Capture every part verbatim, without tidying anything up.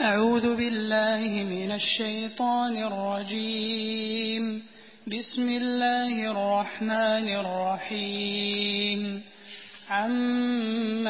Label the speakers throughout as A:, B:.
A: أعوذ بالله من الشيطان الرجيم. بسم الله الرحمن الرحيم. عم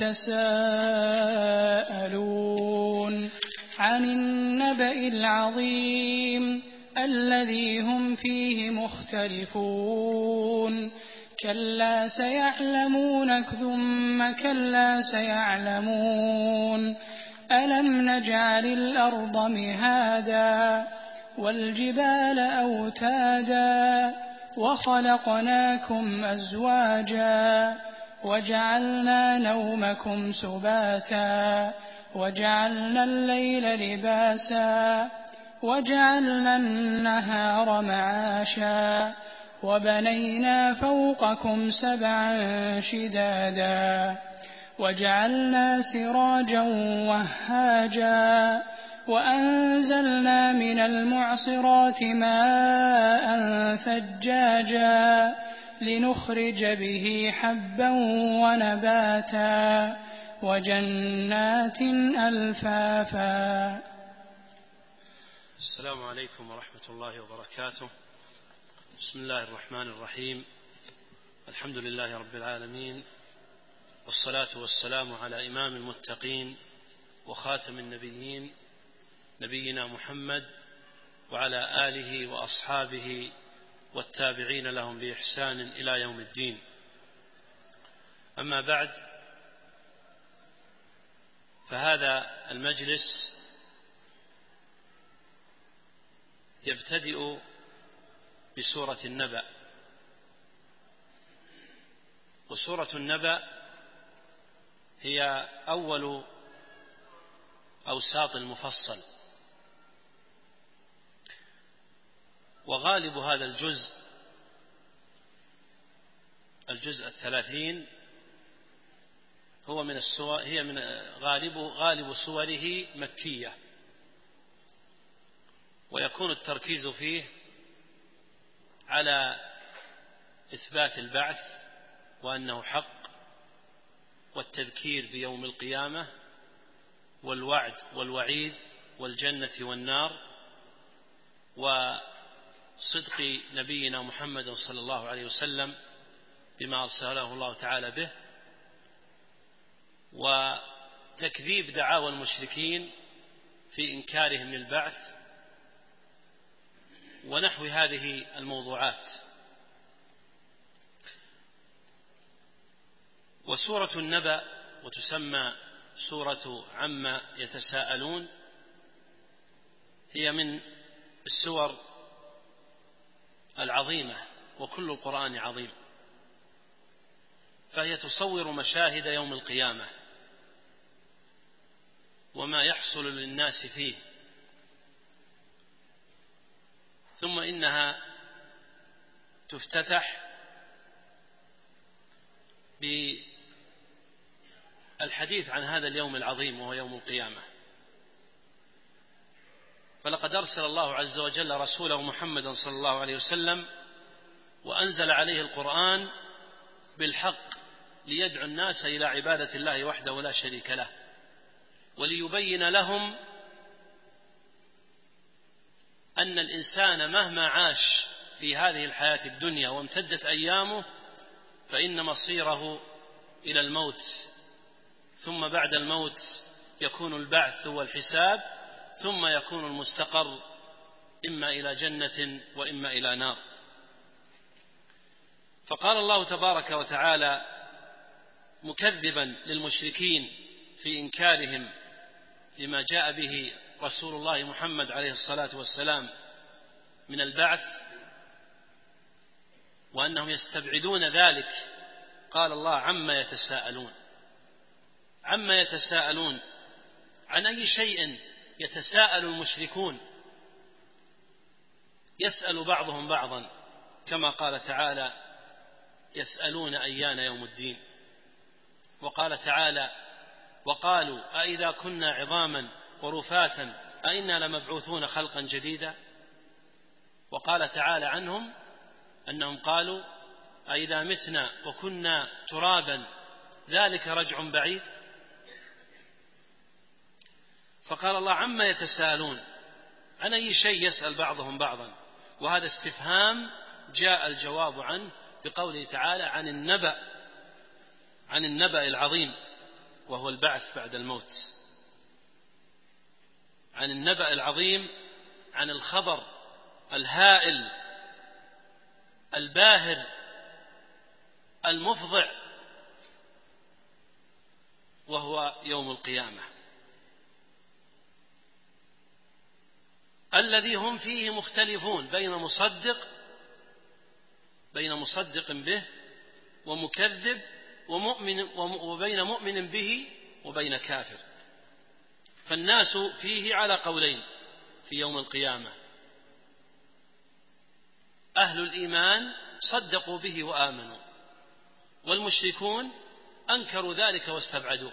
A: يتساءلون عن النبأ العظيم الذي هم فيه مختلفون كلا سيعلمون ثم كلا سيعلمون ألم نجعل الأرض مهادا والجبال أوتادا وخلقناكم أزواجا وجعلنا نومكم سباتا وجعلنا الليل لباسا وجعلنا النهار معاشا وبنينا فوقكم سبعا شدادا وجعلنا سراجا وهاجا وأنزلنا من المعصرات ماء ثجاجا لنخرج به حبا ونباتا وجنات ألفافا.
B: السلام عليكم ورحمة الله وبركاته. بسم الله الرحمن الرحيم. الحمد لله رب العالمين، والصلاة والسلام على إمام المتقين وخاتم النبيين نبينا محمد وعلى آله وأصحابه والتابعين لهم بإحسان إلى يوم الدين. أما بعد، فهذا المجلس يبتدئ بسورة النبأ، وسورة النبأ هي أول أوساط المفصل، وغالب هذا الجزء الجزء الثلاثين هو من السور هي من غالب غالب سوره مكية، ويكون التركيز فيه على إثبات البعث وأنه حق، والتذكير بيوم القيامة، والوعد والوعيد، والجنة والنار، وصدق نبينا محمد صلى الله عليه وسلم بما أرسله الله تعالى به، وتكذيب دعاوى المشركين في إنكارهم للبعث، ونحو هذه الموضوعات. وسورة النبأ، وتسمى سورة عما يتساءلون، هي من السور العظيمة، وكل القرآن عظيم، فهي تصور مشاهد يوم القيامة وما يحصل للناس فيه، ثم إنها تفتتح بالحديث عن هذا اليوم العظيم وهو يوم القيامة. فلقد أرسل الله عز وجل رسوله محمدا صلى الله عليه وسلم، وأنزل عليه القرآن بالحق ليدعو الناس إلى عبادة الله وحده لا شريك له، وليبين لهم أن الإنسان مهما عاش في هذه الحياة الدنيا وامتدت أيامه فإن مصيره إلى الموت، ثم بعد الموت يكون البعث والحساب، ثم يكون المستقر إما إلى جنة وإما إلى نار. فقال الله تبارك وتعالى مكذبا للمشركين في إنكارهم لما جاء به رسول الله محمد عليه الصلاة والسلام من البعث، وأنهم يستبعدون ذلك. قال الله عما يتساءلون. عما يتساءلون، عن أي شيء يتساءل المشركون؟ يسأل بعضهم بعضا، كما قال تعالى يسألون أيان يوم الدين. وقال تعالى وقالوا أئذا كنا عظاما ورفاتا أئنا لمبعوثون خلقا جديدا. وقال تعالى عنهم أنهم قالوا أئذا متنا وكنا ترابا ذلك رجع بعيد. فقال الله عما يتساءلون، عن أي شيء يسأل بعضهم بعضا، وهذا استفهام جاء الجواب عنه بقوله تعالى عن النبأ عن النبأ العظيم وهو البعث بعد الموت، عن النبأ العظيم، عن الخبر الهائل الباهر المفضع، وهو يوم القيامة الذي هم فيه مختلفون بين مصدق بين مصدق به ومكذب ومؤمن، وبين مؤمن به وبين كافر. فالناس فيه على قولين في يوم القيامة: أهل الإيمان صدقوا به وآمنوا، والمشركون أنكروا ذلك واستبعدوه.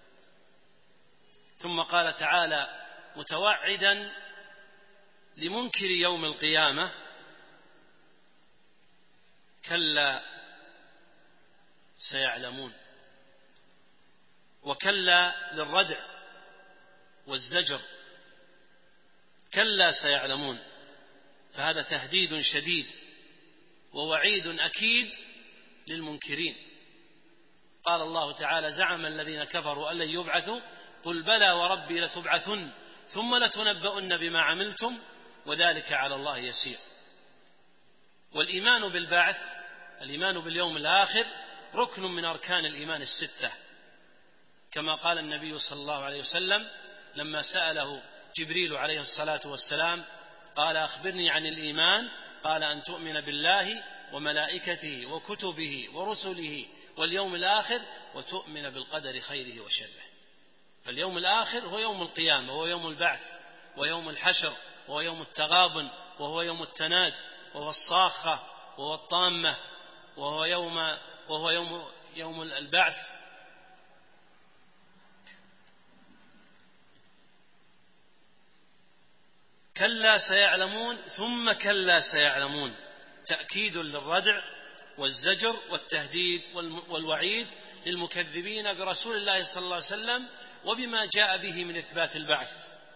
B: ثم قال تعالى متوعدا لمنكر يوم القيامة: كلا سيعلمون. وكلا للردع والزجر، كلا سيعلمون، فهذا تهديد شديد ووعيد أكيد للمنكرين. قال الله تعالى: زعم الذين كفروا أن لن يبعثوا قل بلى وربي لتبعثن ثم لتنبؤن بما عملتم وذلك على الله يسير. والإيمان بالبعث، الإيمان باليوم الآخر، ركن من أركان الإيمان الستة، كما قال النبي صلى الله عليه وسلم لما سأله جبريل عليه الصلاة والسلام قال: أخبرني عن الإيمان، قال: أن تؤمن بالله وملائكته وكتبه ورسله واليوم الآخر وتؤمن بالقدر خيره وشره. فاليوم الآخر هو يوم القيامة، وهو يوم البعث، ويوم الحشر، وهو يوم التغابن، وهو يوم التناد، وهو الصاخة، وهو الطامة، وهو يوم وهو يوم يوم البعث. كلا سيعلمون ثم كلا سيعلمون، تأكيد للردع والزجر والتهديد والوعيد للمكذبين برسول الله صلى الله عليه وسلم وبما جاء به من إثبات البعث.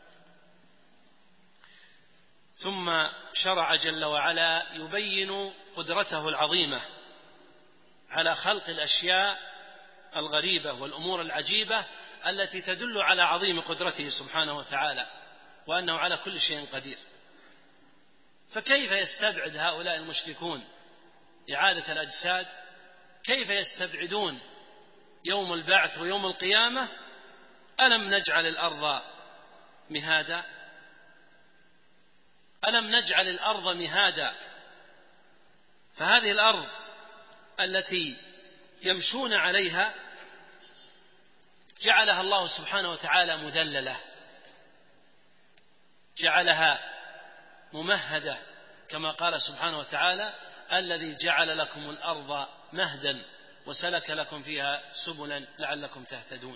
B: ثم شرع جل وعلا يبين قدرته العظيمة على خلق الأشياء الغريبة والأمور العجيبة التي تدل على عظيم قدرته سبحانه وتعالى، وأنه على كل شيء قدير. فكيف يستبعد هؤلاء المشركون إعادة الأجساد؟ كيف يستبعدون يوم البعث ويوم القيامة؟ ألم نجعل الأرض مهادا ألم نجعل الأرض مهادا فهذه الأرض التي يمشون عليها جعلها الله سبحانه وتعالى مذللة، جعلها ممهدة، كما قال سبحانه وتعالى: الذي جعل لكم الأرض مهدا وسلك لكم فيها سبلا لعلكم تهتدون.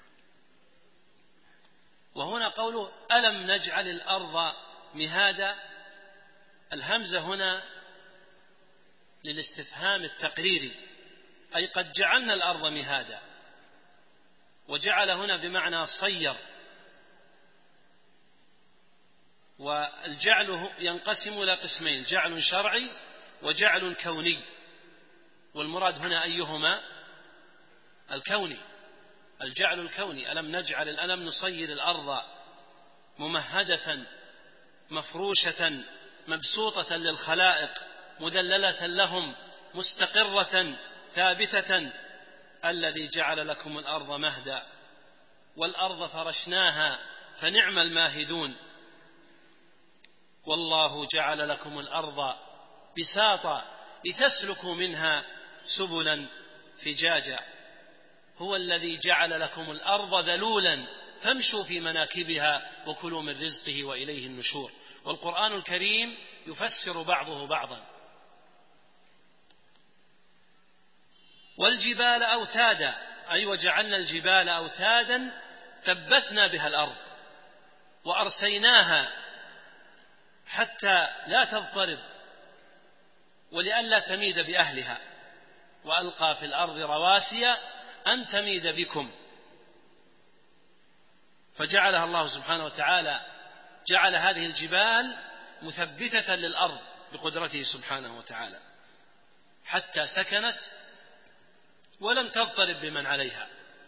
B: وهنا قوله ألم نجعل الأرض مهادا، الهمزة هنا للاستفهام التقريري، أي قد جعلنا الأرض مهادا. وجعل هنا بمعنى صير، والجعل ينقسم إلى قسمين: جعل شرعي وجعل كوني، والمراد هنا أيهما؟ الكوني، الجعل الكوني. ألم نجعل ألم نصير الأرض ممهدة مفروشة مبسوطة للخلائق مذللة لهم مستقرة ثابتة. الذي جعل لكم الأرض مهدا والأرض فرشناها فنعم الماهدون. والله جعل لكم الأرض بساطا لتسلكوا منها سبلا فجاجا. هو الذي جعل لكم الأرض ذلولا فامشوا في مناكبها وكلوا من رزقه وإليه النشور. والقرآن الكريم يفسر بعضه بعضا. والجبال أوتادا، أي وجعلنا الجبال أوتادا ثبتنا بها الأرض وأرسيناها حتى لا تضطرب ولئلا تميد بأهلها، وألقى في الأرض رواسي أن تميد بكم. فجعلها الله سبحانه وتعالى، جعل هذه الجبال مثبتة للأرض بقدرته سبحانه وتعالى حتى سكنت ولم تضطرب بمن عليها.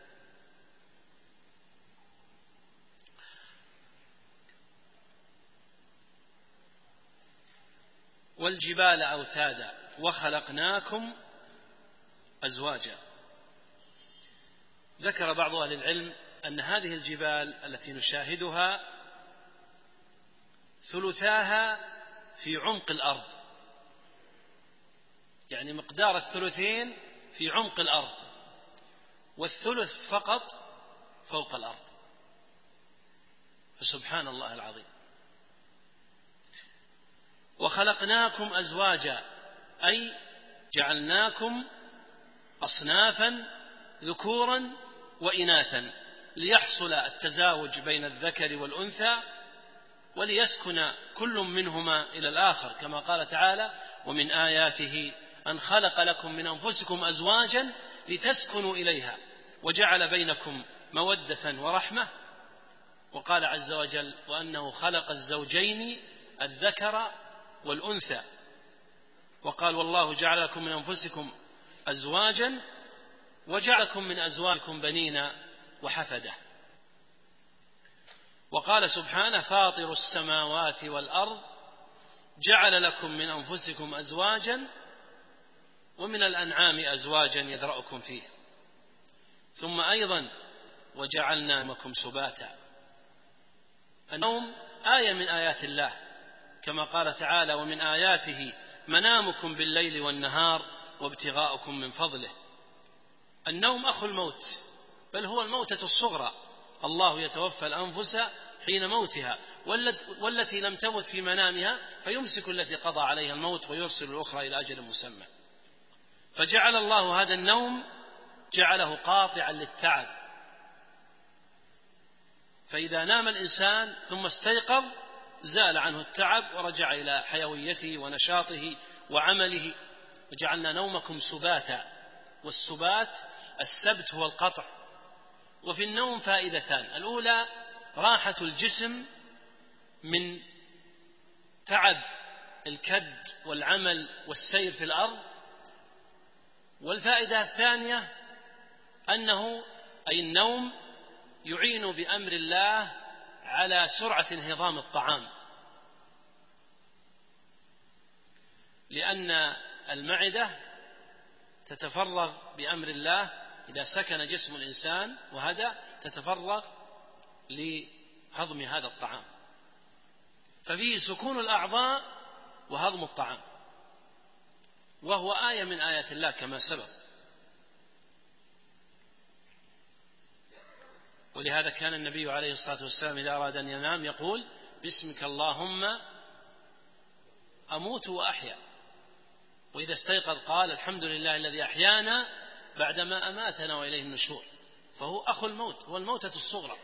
B: والجبال أوتادا وخلقناكم أزواجا. ذكر بعض أهل العلم أن هذه الجبال التي نشاهدها ثلثاها في عمق الأرض، يعني مقدار الثلثين في عمق الأرض، والثلث فقط فوق الأرض. فسبحان الله العظيم. وخلقناكم أزواجا أي جعلناكم أصنافا ذكورا وإناثا ليحصل التزاوج بين الذكر والأنثى وليسكن كل منهما إلى الآخر، كما قال تعالى: ومن آياته أن خلق لكم من أنفسكم أزواجا لتسكنوا إليها وجعل بينكم مودة ورحمة. وقال عز وجل: وأنه خلق الزوجين الذكر والأنثى. وقال: والله جعل لكم من أنفسكم أزواجا وجعلكم من أزواجكم بنين وحفدة. وقال سبحانه: فاطر السماوات والأرض جعل لكم من أنفسكم أزواجا ومن الأنعام أزواجا يذرأكم فيه. ثم أيضا: وجعلنا نومكم سباتا. النوم آية من آيات الله، كما قال تعالى: ومن آياته منامكم بالليل والنهار وابتغاؤكم من فضله. النوم أخو الموت، بل هو الموتة الصغرى. الله يتوفى الأنفس حين موتها والتي لم تمت في منامها فيمسك التي قضى عليها الموت ويرسل الأخرى إلى أجل مسمى. فجعل الله هذا النوم جعله قاطعا للتعب، فإذا نام الإنسان ثم استيقظ زال عنه التعب ورجع إلى حيويته ونشاطه وعمله. وجعلنا نومكم سباتا، والسبات السبت هو القطع. وفي النوم فائدتان: الأولى راحة الجسم من تعب الكد والعمل والسير في الأرض. والفائدة الثانية أنه أي النوم يعين بأمر الله على سرعة انهضام الطعام، لأن المعدة تتفرغ بأمر الله إذا سكن جسم الإنسان وهدأ، تتفرغ لهضم هذا الطعام، ففيه سكون الأعضاء وهضم الطعام، وهو آية من آيات الله كما سبق. ولهذا كان النبي عليه الصلاة والسلام إذا أراد أن ينام يقول: باسمك اللهم أموت وأحيا. وإذا استيقظ قال: الحمد لله الذي أحيانا بعدما أماتنا وإليه النشور. فهو أخو الموت، هو الموتة الصغرى.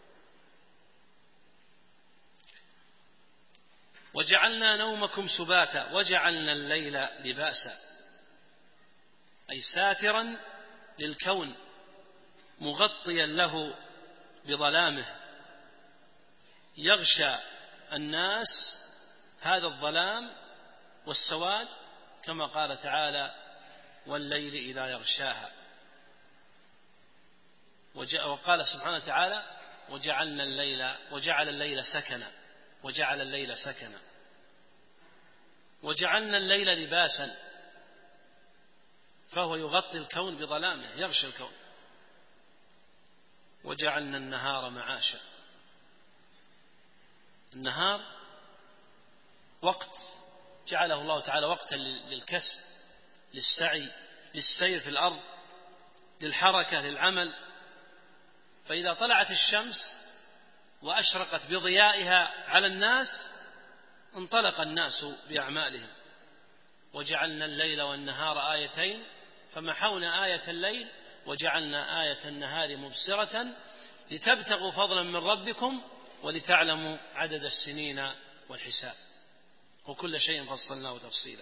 B: وجعلنا نومكم سباتا وجعلنا الليل لباسا، أي ساترا للكون مغطيا له بظلامه، يغشى الناس هذا الظلام والسواد، كما قال تعالى: والليل إذا يغشاها. وقال سبحانه وتعالى: وجعلنا الليل وجعل الليل سكنا وجعل الليل سكنا وجعلنا الليل لباسا، فهو يغطي الكون بظلامه، يغشى الكون. وجعلنا النهار معاشا. النهار وقت جعله الله تعالى وقتا للكسب، للسعي، للسير في الأرض، للحركة، للعمل. فإذا طلعت الشمس وأشرقت بضيائها على الناس انطلق الناس بأعمالهم. وجعلنا الليل والنهار آيتين فمحونا آية الليل وجعلنا آية النهار مبصرة لتبتغوا فضلا من ربكم ولتعلموا عدد السنين والحساب وكل شيء فصلناه تفصيلا.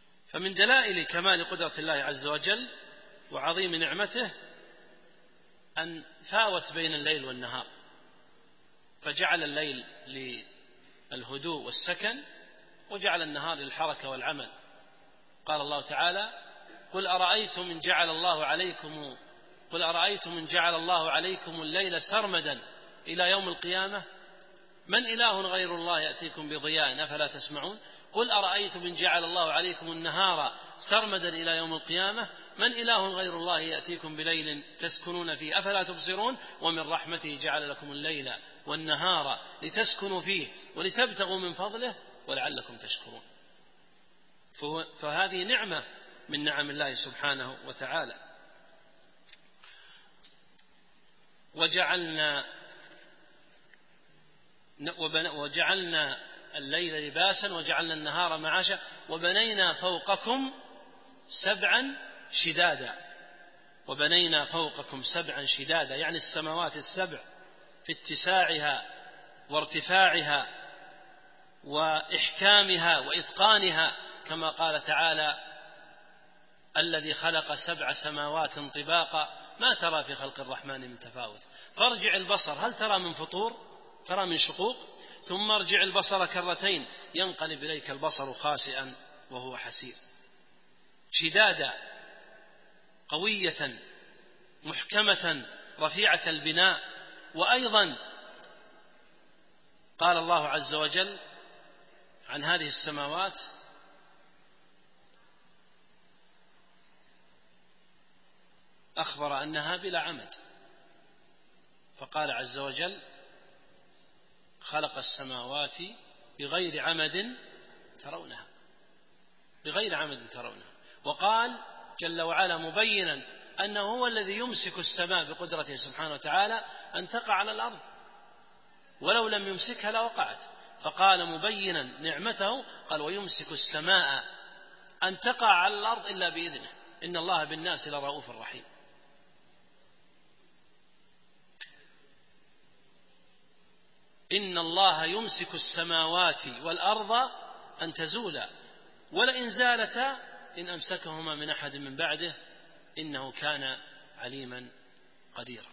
B: فمن دلائل كمال قدرة الله عز وجل وعظيم نعمته أن فاوت بين الليل والنهار، فجعل الليل للهدوء والسكن وجعل النهار للحركة والعمل. قال الله تعالى: قل أرأيتم إن جعل الله عليكم قل أرأيتم إن جعل الله عليكم الليل سرمدا إلى يوم القيامة من إله غير الله يأتيكم بضياء أفلا تسمعون. قل أرأيتم إن جعل الله عليكم النهار سرمدا إلى يوم القيامة من إله غير الله يأتيكم بليل تسكنون فيه أفلا تبصرون. ومن رحمته جعل لكم الليل والنهار لتسكنوا فيه ولتبتغوا من فضله ولعلكم تشكرون. فهذه نعمة من نعم الله سبحانه وتعالى. وجعلنا وجعلنا الليل لباسا وجعلنا النهار معاشا وبنينا فوقكم سبعا شدادا. وبنينا فوقكم سبعا شدادا يعني السماوات السبع في اتساعها وارتفاعها وإحكامها وإتقانها، كما قال تعالى: الذي خلق سبع سماوات طباقا ما ترى في خلق الرحمن من تفاوت. فارجع البصر هل ترى من فطور؟ ترى من شقوق؟ ثم ارجع البصر كرتين ينقلب إليك البصر خاسئا وهو حسير. شدادا قوية محكمة رفيعة البناء. وأيضا قال الله عز وجل عن هذه السماوات: أخبر أنها بلا عمد، فقال عز وجل: خلق السماوات بغير عمد ترونها بغير عمد ترونها. وقال جل وعلا مبينا أنه هو الذي يمسك السماء بقدرته سبحانه وتعالى أن تقع على الأرض، ولو لم يمسكها لوقعت. فقال مبينا نعمته قال: ويمسك السماء أن تقع على الأرض إلا بإذنه إن الله بالناس لرؤوف رحيم. إن الله يمسك السماوات والأرض أن تزولا ولئن زالتا إن أمسكهما من أحد من بعده إنه كان عليما قديرا.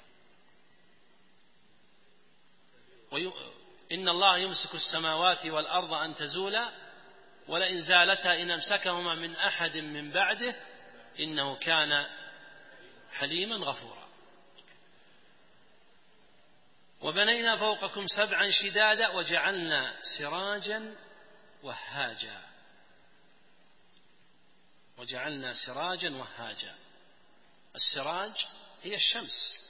B: إن الله يمسك السماوات والأرض أن تزولا ولئن زالتا إن أمسكهما من أحد من بعده إنه كان حليما غفورا. وبنينا فوقكم سبعا شدادا وجعلنا سراجا وهاجا وجعلنا سراجا وهاجا. السراج هي الشمس.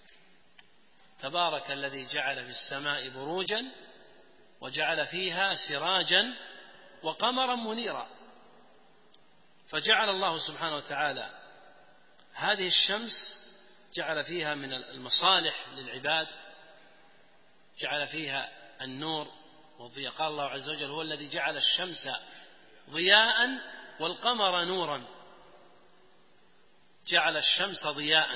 B: تبارك الذي جعل في السماء بروجا وجعل فيها سراجا وقمرا منيرا. فجعل الله سبحانه وتعالى هذه الشمس جعل فيها من المصالح للعباد، جعل فيها النور والضياء. قال الله عز وجل: هو الذي جعل الشمس ضياء والقمر نورا. جعل الشمس ضياء،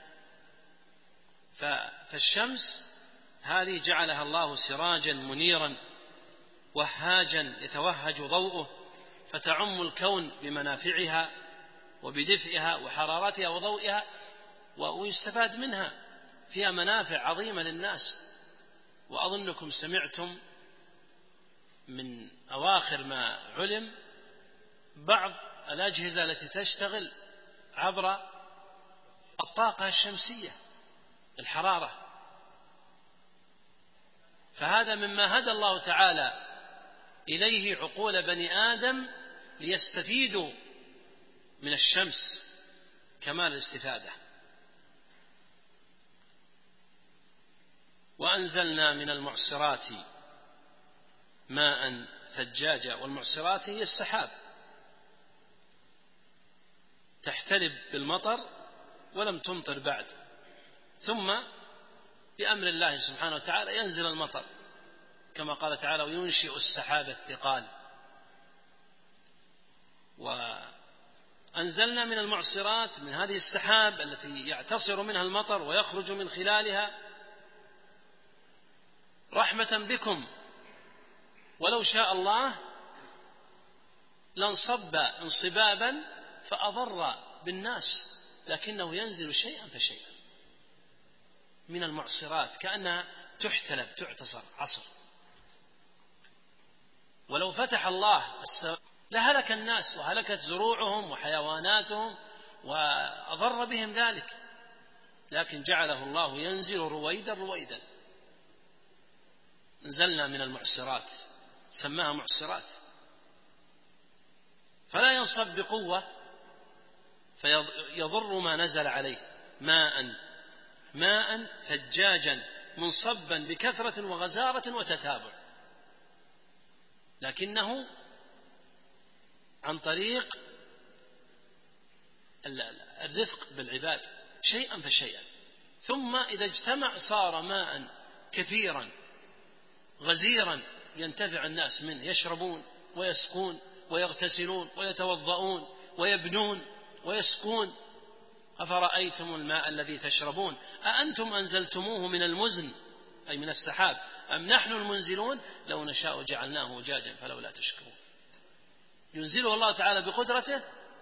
B: فالشمس هذه جعلها الله سراجا منيرا وهاجا يتوهج ضوءه فتعم الكون بمنافعها وبدفئها وحرارتها وضوئها، ويستفاد منها، فيها منافع عظيمة للناس. وأظنكم سمعتم من أواخر ما علم بعض الأجهزة التي تشتغل عبر الطاقة الشمسية الحرارة. فهذا مما هدى الله تعالى إليه عقول بني آدم ليستفيدوا من الشمس كمال الاستفادة. وأنزلنا من المعصرات ماء ثجاجا. والمعصرات هي السحاب، تحتلب بالمطر ولم تمطر بعد، ثم بأمر الله سبحانه وتعالى ينزل المطر، كما قال تعالى: وينشئ السحاب الثقال. وأنزلنا من المعصرات من هذه السحاب التي يعتصر منها المطر ويخرج من خلالها رحمة بكم، ولو شاء الله لانصب انصبابا فأضر بالناس، لكنه ينزل شيئا فشيئا. من المعصرات كأنها تحتلب تعتصر عصر. ولو فتح الله السماء لهلك الناس وهلكت زروعهم وحيواناتهم وأضر بهم ذلك، لكن جعله الله ينزل رويدا رويدا. نزلنا من المعصرات، سماها معصرات، فلا ينصب بقوة فيضر ما نزل عليه. ماء ماء ثجاجا منصبا بكثرة وغزارة وتتابع، لكنه عن طريق الرفق بالعباد شيئا فشيئا، ثم إذا اجتمع صار ماء كثيرا غزيرا ينتفع الناس منه، يشربون ويسقون ويغتسلون ويتوضؤون ويبنون ويسقون. أفرأيتم الماء الذي تشربون أأنتم أنزلتموه من المزن أي من السحاب أم نحن المنزلون لو نشاء جعلناه أجاجا فلولا تشكرون. ينزله الله تعالى بقدرته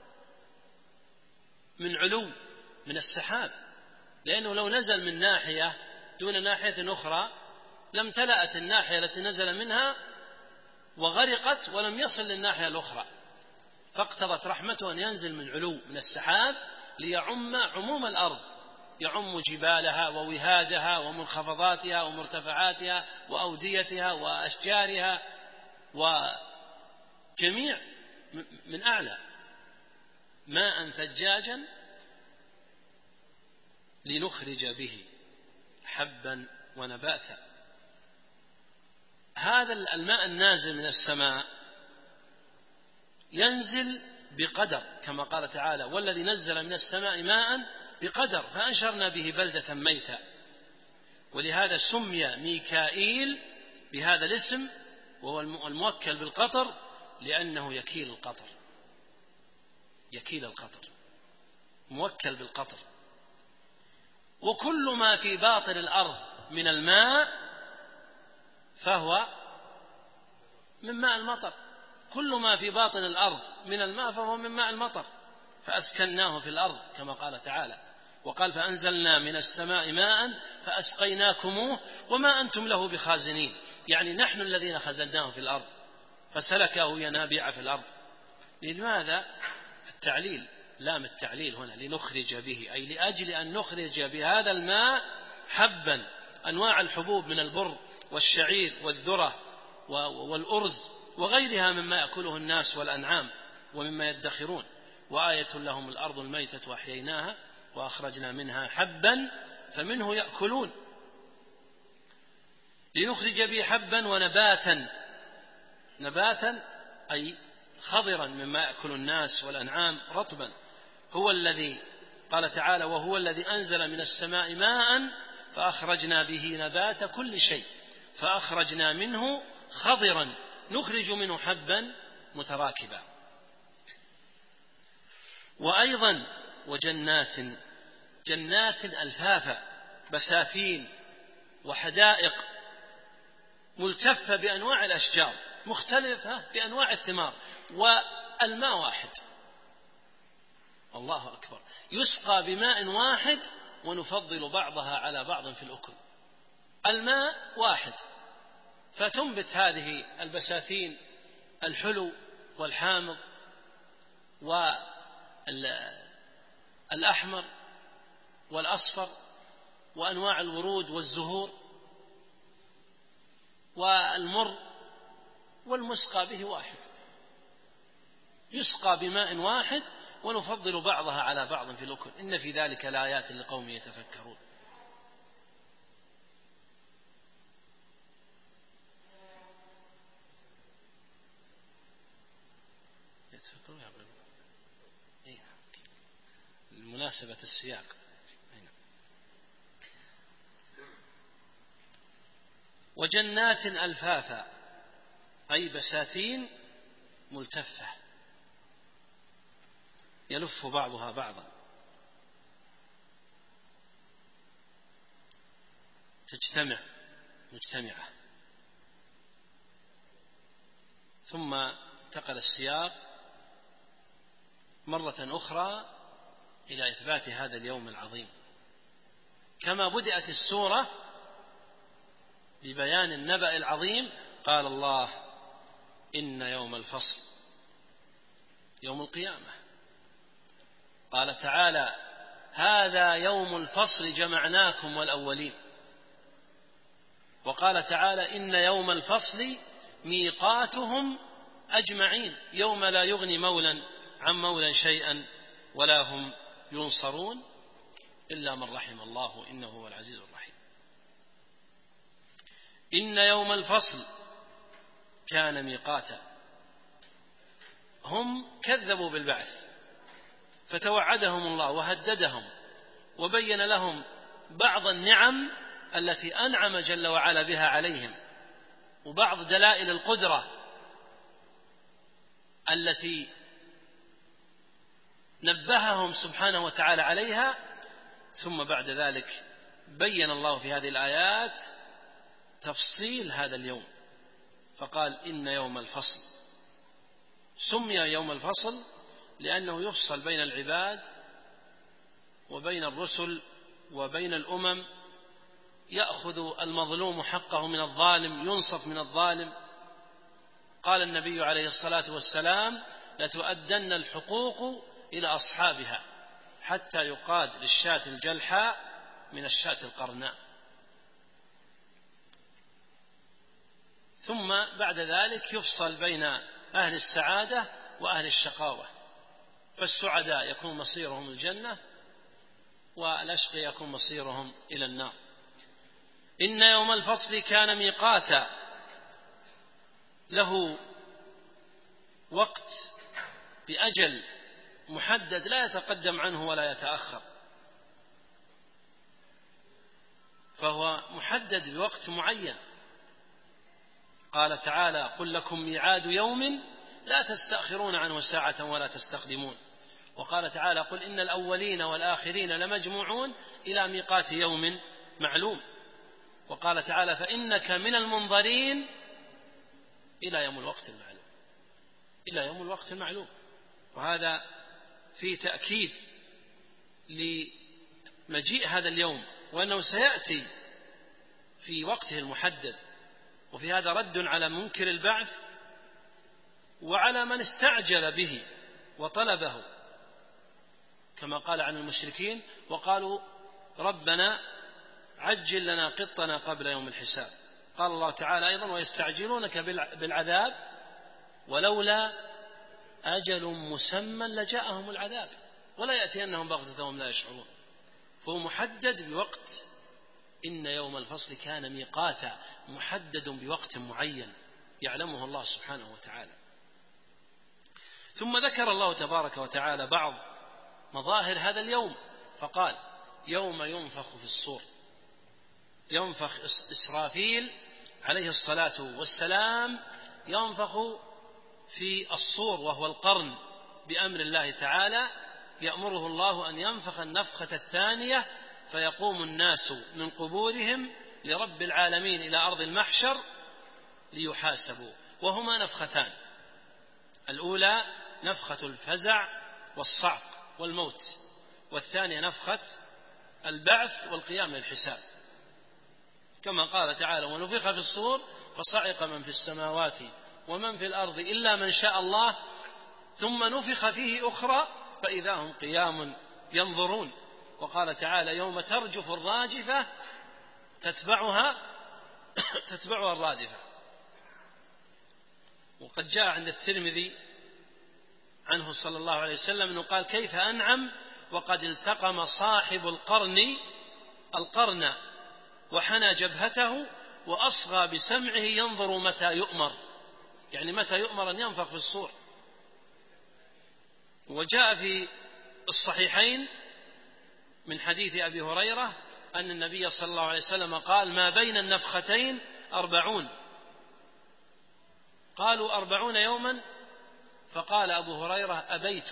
B: من علو من السحاب، لأنه لو نزل من ناحية دون ناحية أخرى لم تلأت الناحية التي نزل منها وغرقت ولم يصل للناحية الأخرى، فاقتضت رحمته أن ينزل من علو من السحاب ليعم عموم الأرض، يعم جبالها ووهادها ومنخفضاتها ومرتفعاتها وأوديتها وأشجارها وجميع من أعلى. ماء ثجاجا لنخرج به حبا ونباتا. هذا الماء النازل من السماء ينزل بقدر كما قال تعالى والذي نزل من السماء ماء بقدر فأنشرنا به بلدة ميتا. ولهذا سمي ميكائيل بهذا الاسم وهو الموكل بالقطر لأنه يكيل القطر، يكيل القطر موكل بالقطر. وكل ما في باطن الأرض من الماء فهو من ماء المطر، كل ما في باطن الأرض من الماء فهو من ماء المطر فأسكناه في الأرض كما قال تعالى. وقال فأنزلنا من السماء ماء فأسقيناكموه وما أنتم له بخازنين، يعني نحن الذين خزناه في الأرض فسلكه ينابيع في الأرض. لماذا التعليل؟ لام التعليل هنا لنخرج به، أي لأجل أن نخرج بهذا الماء حبا أنواع الحبوب من البر والشعير والذرة والأرز وغيرها مما يأكله الناس والأنعام ومما يدخرون. وآية لهم الأرض الميتة وأحييناها وأخرجنا منها حبا فمنه يأكلون. لنخرج به حبا ونباتا، نباتا أي خضرا مما يأكل الناس والأنعام رطبا. هو الذي قال تعالى وهو الذي أنزل من السماء ماء فأخرجنا به نبات كل شيء فأخرجنا منه خضرا نخرج منه حبا متراكبا. وأيضا وجنات، جنات ألفافا، بساتين وحدائق ملتفة بأنواع الأشجار مختلفة بأنواع الثمار، والماء واحد. الله أكبر، يسقى بماء واحد ونفضل بعضها على بعض في الأكل. الماء واحد فتنبت هذه البساتين الحلو والحامض والأحمر والأصفر وأنواع الورود والزهور والمر، والمسقى به واحد، يسقى بماء واحد ونفضل بعضها على بعض في الأكل. إن في ذلك لآيات لقوم يتفكرون. يتفكرون يا مناسبة السياق. وجنات ألفافا أي بساتين ملتفة يلف بعضها بعضا، تجتمع مجتمعة. ثم انتقل السياق مرة أخرى إلى إثبات هذا اليوم العظيم، كما بدأت السورة ببيان النبأ العظيم، قال الله: إن يوم الفصل يوم القيامة. قال تعالى: هذا يوم الفصل جمعناكم والأولين. وقال تعالى: إن يوم الفصل ميقاتهم أجمعين يوم لا يغني مولى عن مولى شيئا ولا هم ينصرون إلا من رحم الله إنه هو العزيز الرحيم. إن يوم الفصل كان ميقاتا. هم كذبوا بالبعث فتوعدهم الله وهددهم وبين لهم بعض النعم التي أنعم جل وعلا بها عليهم وبعض دلائل القدرة التي نبههم سبحانه وتعالى عليها. ثم بعد ذلك بين الله في هذه الآيات تفصيل هذا اليوم، فقال: إن يوم الفصل. سمي يوم الفصل لأنه يفصل بين العباد وبين الرسل وبين الأمم، يأخذ المظلوم حقه من الظالم، ينصف من الظالم. قال النبي عليه الصلاة والسلام: لتؤدن الحقوق إلى أصحابها حتى يقاد للشاة الجلحاء من الشاة القرناء. ثم بعد ذلك يفصل بين أهل السعادة وأهل الشقاوة، فالسعداء يكون مصيرهم الجنة والأشقياء يكون مصيرهم إلى النار. إن يوم الفصل كان ميقاتا، له وقت بأجل محدد لا يتقدم عنه ولا يتأخر، فهو محدد بوقت معين. قال تعالى: قل لكم ميعاد يوم لا تستأخرون عنه ساعة ولا تستقدمون. وقال تعالى: قل إن الأولين والآخرين لمجموعون إلى ميقات يوم معلوم. وقال تعالى: فإنك من المنظرين إلى يوم الوقت المعلوم، إلى يوم الوقت المعلوم. وهذا في تأكيد لمجيء هذا اليوم وأنه سيأتي في وقته المحدد. وفي هذا رد على منكر البعث وعلى من استعجل به وطلبه، كما قال عن المشركين: وقالوا ربنا عجل لنا قطنا قبل يوم الحساب. قال الله تعالى أيضا: ويستعجلونك بالعذاب ولولا أجل مسمى لجاءهم العذاب ولا يأتينهم بغتة وهم لا يشعرون. فهو محدد بوقت. إن يوم الفصل كان ميقاتا، محدد بوقت معين يعلمه الله سبحانه وتعالى. ثم ذكر الله تبارك وتعالى بعض مظاهر هذا اليوم فقال: يوم ينفخ في الصور. ينفخ إسرافيل عليه الصلاة والسلام، ينفخ في الصور وهو القرن بأمر الله تعالى، يأمره الله أن ينفخ النفخة الثانية فيقوم الناس من قبورهم لرب العالمين إلى أرض المحشر ليحاسبوا. وهما نفختان: الأولى نفخة الفزع والصعق والموت، والثانية نفخة البعث والقيام للحساب، كما قال تعالى: ونفخ في الصور فصعق من في السماوات ومن في الأرض إلا من شاء الله ثم نفخ فيه أخرى فإذا هم قيام ينظرون. وقال تعالى: يوم ترجف الراجفة تتبعها تتبعها الرادفة. وقد جاء عند الترمذي عنه صلى الله عليه وسلم أنه قال: كيف أنعم وقد التقم صاحب القرن القرن وحنى جبهته وأصغى بسمعه ينظر متى يؤمر، يعني متى يؤمر أن ينفخ في الصور. وجاء في الصحيحين من حديث أبي هريرة أن النبي صلى الله عليه وسلم قال: ما بين النفختين أربعون. قالوا: أربعون يوما؟ فقال أبو هريرة: أبيت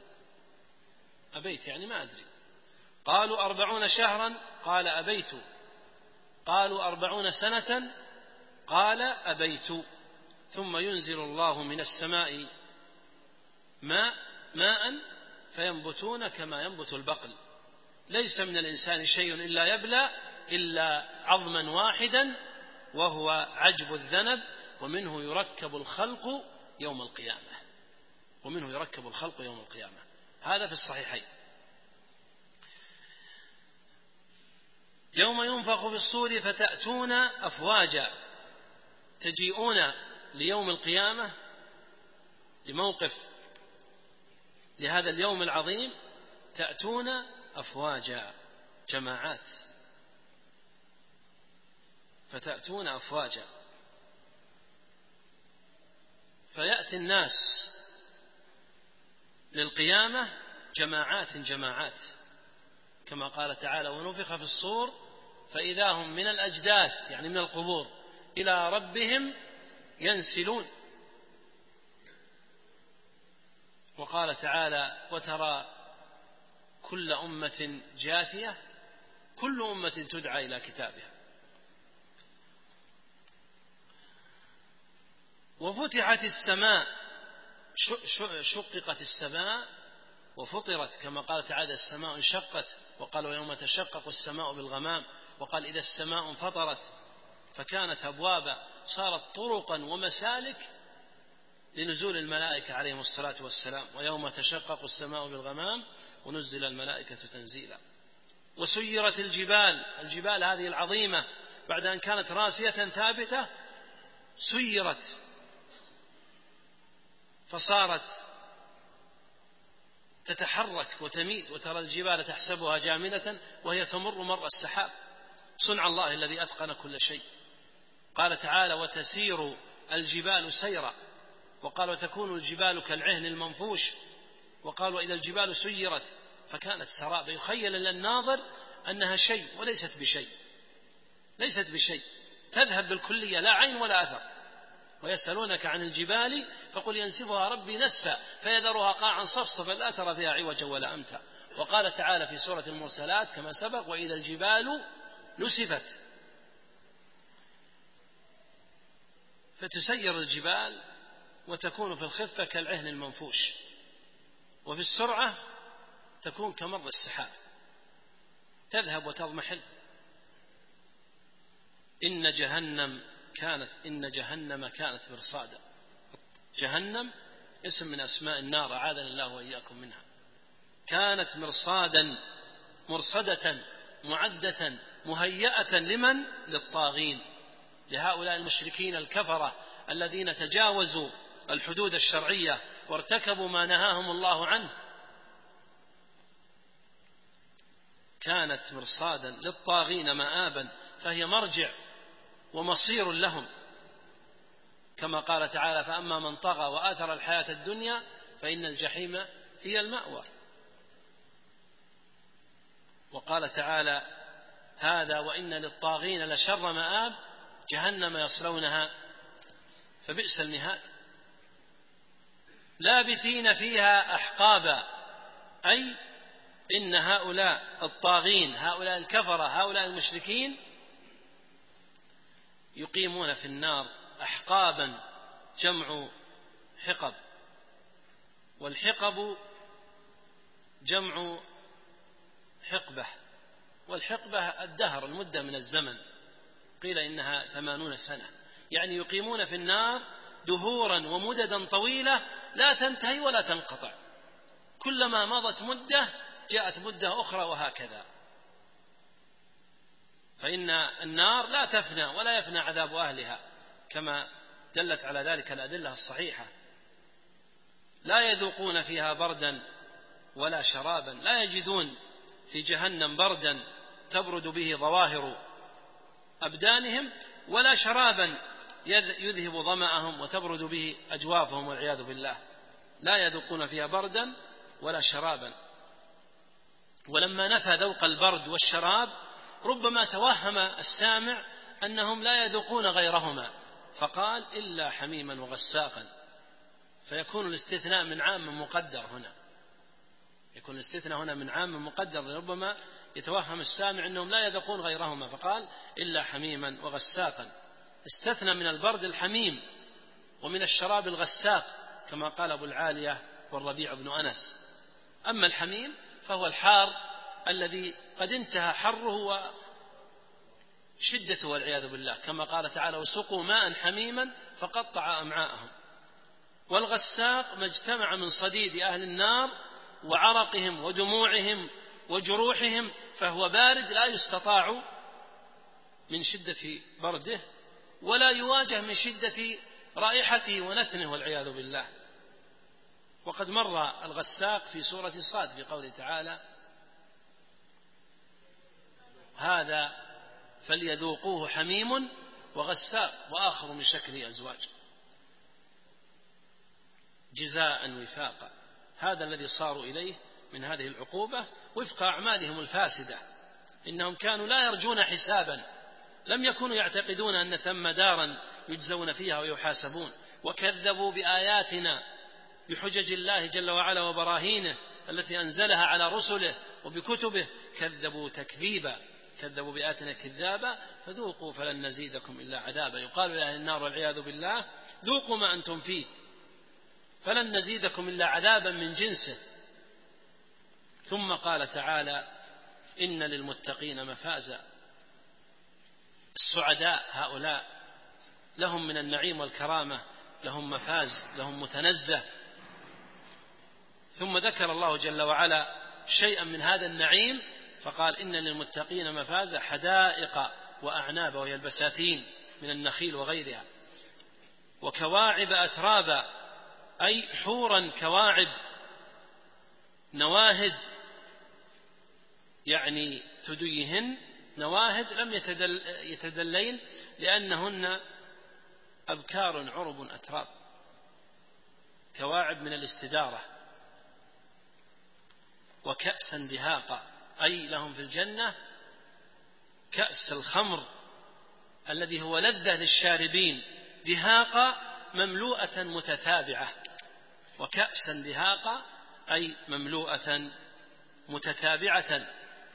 B: أبيت يعني ما أدري. قالوا: أربعون شهرا؟ قال: أبيت. قالوا: أربعون سنة؟ قال: أبيت. ثم ينزل الله من السماء ماء ماء فينبتون كما ينبت البقل ليس من الإنسان شيء إلا يبلى إلا عظما واحدا وهو عجب الذنب، ومنه يركب الخلق يوم القيامة ومنه يركب الخلق يوم القيامة. هذا في الصحيحين. يوم ينفخ في الصور فتأتون أفواجا، تجيئون ليوم القيامة، لموقف لهذا اليوم العظيم، تأتون أفواجا، جماعات، فتأتون أفواجا، فيأتي الناس للقيامة جماعات جماعات، كما قال تعالى: ونفخ في الصور فإذا هم من الأجداث، يعني من القبور، إلى ربهم ينسلون. وقال تعالى: وترى كل أمة جاثية، كل أمة تدعى إلى كتابها. وفتحت السماء، شققت السماء وفطرت، كما قال تعالى: السماء انشقت، وقال: ويوم تشقق السماء بالغمام، وقال: إذا السماء انفطرت فكانت أبوابا، صارت طرقا ومسالك لنزول الملائكة عليهم الصلاة والسلام. ويوم تشقق السماء بالغمام ونزل الملائكة تنزيلا. وسيرت الجبال، الجبال هذه العظيمة بعد أن كانت راسية ثابتة سيرت فصارت تتحرك وتميد، وترى الجبال تحسبها جامدة وهي تمر مر السحاب، صنع الله الذي أتقن كل شيء. قال تعالى: وتسير الجبال سيرا، وقال: وتكون الجبال كالعهن المنفوش، وقال: وإذا الجبال سيرت فكانت سرابا، يخيل للناظر أنها شيء وليست بشيء، ليست بشيء، تذهب بالكلية، لا عين ولا أثر. ويسألونك عن الجبال فقل ينسفها ربي نسفا فيذرها قاعا صفصفا لا ترى فيها عوجا ولا أمتا. وقال تعالى في سورة المرسلات كما سبق: وإذا الجبال نسفت. فتسير الجبال وتكون في الخفة كالعهن المنفوش، وفي السرعة تكون كمر السحاب، تذهب وتضمحل. إن جهنم كانت إن جهنم كانت مرصادا. جهنم اسم من أسماء النار، أعاذنا الله وإياكم منها. كانت مرصادا، مرصدة، معدة، مهيئة لمن؟ للطاغين، لهؤلاء المشركين الكفرة الذين تجاوزوا الحدود الشرعية وارتكبوا ما نهاهم الله عنه. كانت مرصادا للطاغين مآبا، فهي مرجع ومصير لهم، كما قال تعالى: فأما من طغى وآثر الحياة الدنيا فإن الجحيم هي المأوى. وقال تعالى: هذا وإن للطاغين لشر مآب جهنم يصلونها فبئس المهاد. لابثين فيها أحقابا، أي إن هؤلاء الطاغين، هؤلاء الكفرة، هؤلاء المشركين يقيمون في النار أحقابا، جمع حقب، والحقب جمع حقبة، والحقبة الدهر، المدة من الزمن، قيل إنها ثمانون سنة، يعني يقيمون في النار دهورا ومددا طويلة لا تنتهي ولا تنقطع، كلما مضت مدة جاءت مدة أخرى وهكذا. فإن النار لا تفنى ولا يفنى عذاب أهلها، كما دلت على ذلك الأدلة الصحيحة. لا يذوقون فيها بردا ولا شرابا، لا يجدون في جهنم بردا تبرد به ظواهر أبدانهم، ولا شرابا يذهب ظمأهم وتبرد به أجوافهم والعياذ بالله. لا يذوقون فيها بردا ولا شرابا. ولما نفى ذوق البرد والشراب ربما توهم السامع أنهم لا يذوقون غيرهما، فقال: إلا حميما وغساقا، فيكون الاستثناء من عام مقدر هنا، يكون الاستثناء هنا من عام مقدر، ربما يتوهم السامع أنهم لا يذوقون غيرهما، فقال: إلا حميما وغساقا، استثنى من البرد الحميم ومن الشراب الغساق، كما قال أبو العالية والربيع بن أنس. أما الحميم فهو الحار الذي قد انتهى حره وشدته والعياذ بالله، كما قال تعالى: وسقوا ماء حميما فقطع أمعاءهم. والغساق ما اجتمع من صديد أهل النار وعرقهم ودموعهم وجروحهم، فهو بارد لا يستطاع من شدة برده ولا يواجه من شدة رائحته ونتنه والعياذ بالله. وقد مر الغساق في سورة صاد في قوله تعالى: هذا فليذوقوه حميم وغساق وآخر من شكله أزواج جزاء وفاقا. هذا الذي صاروا إليه من هذه العقوبة وفق أعمالهم الفاسدة. إنهم كانوا لا يرجون حسابا، لم يكونوا يعتقدون أن ثم دارا يجزون فيها ويحاسبون، وكذبوا بآياتنا بحجج الله جل وعلا وبراهينه التي أنزلها على رسله وبكتبه، كذبوا تكذيبا، كذبوا بآياتنا كذابا، فذوقوا فلن نزيدكم إلا عذابا. يقال لأهل النار والعياذ بالله: ذوقوا ما أنتم فيه فلن نزيدكم إلا عذابا من جنسه. ثم قال تعالى: إن للمتقين مفازا. السعداء هؤلاء لهم من النعيم والكرامة لهم مفاز، لهم متنزه. ثم ذكر الله جل وعلا شيئا من هذا النعيم فقال: إن للمتقين مفازا حدائق وأعناب، وهي البساتين من النخيل وغيرها، وكواعب أترابا، أي حورا كواعب، نواهد يعني ثديهن نواهد لم يتدل يتدلين لأنهن أبكار عرب أتراب، كواعب من الاستدارة. وكأسا دهاقا، أي لهم في الجنة كأس الخمر الذي هو لذة للشاربين، دهاقا مملوءة متتابعة. وكأسا دهاقا أي مملوءة متتابعة.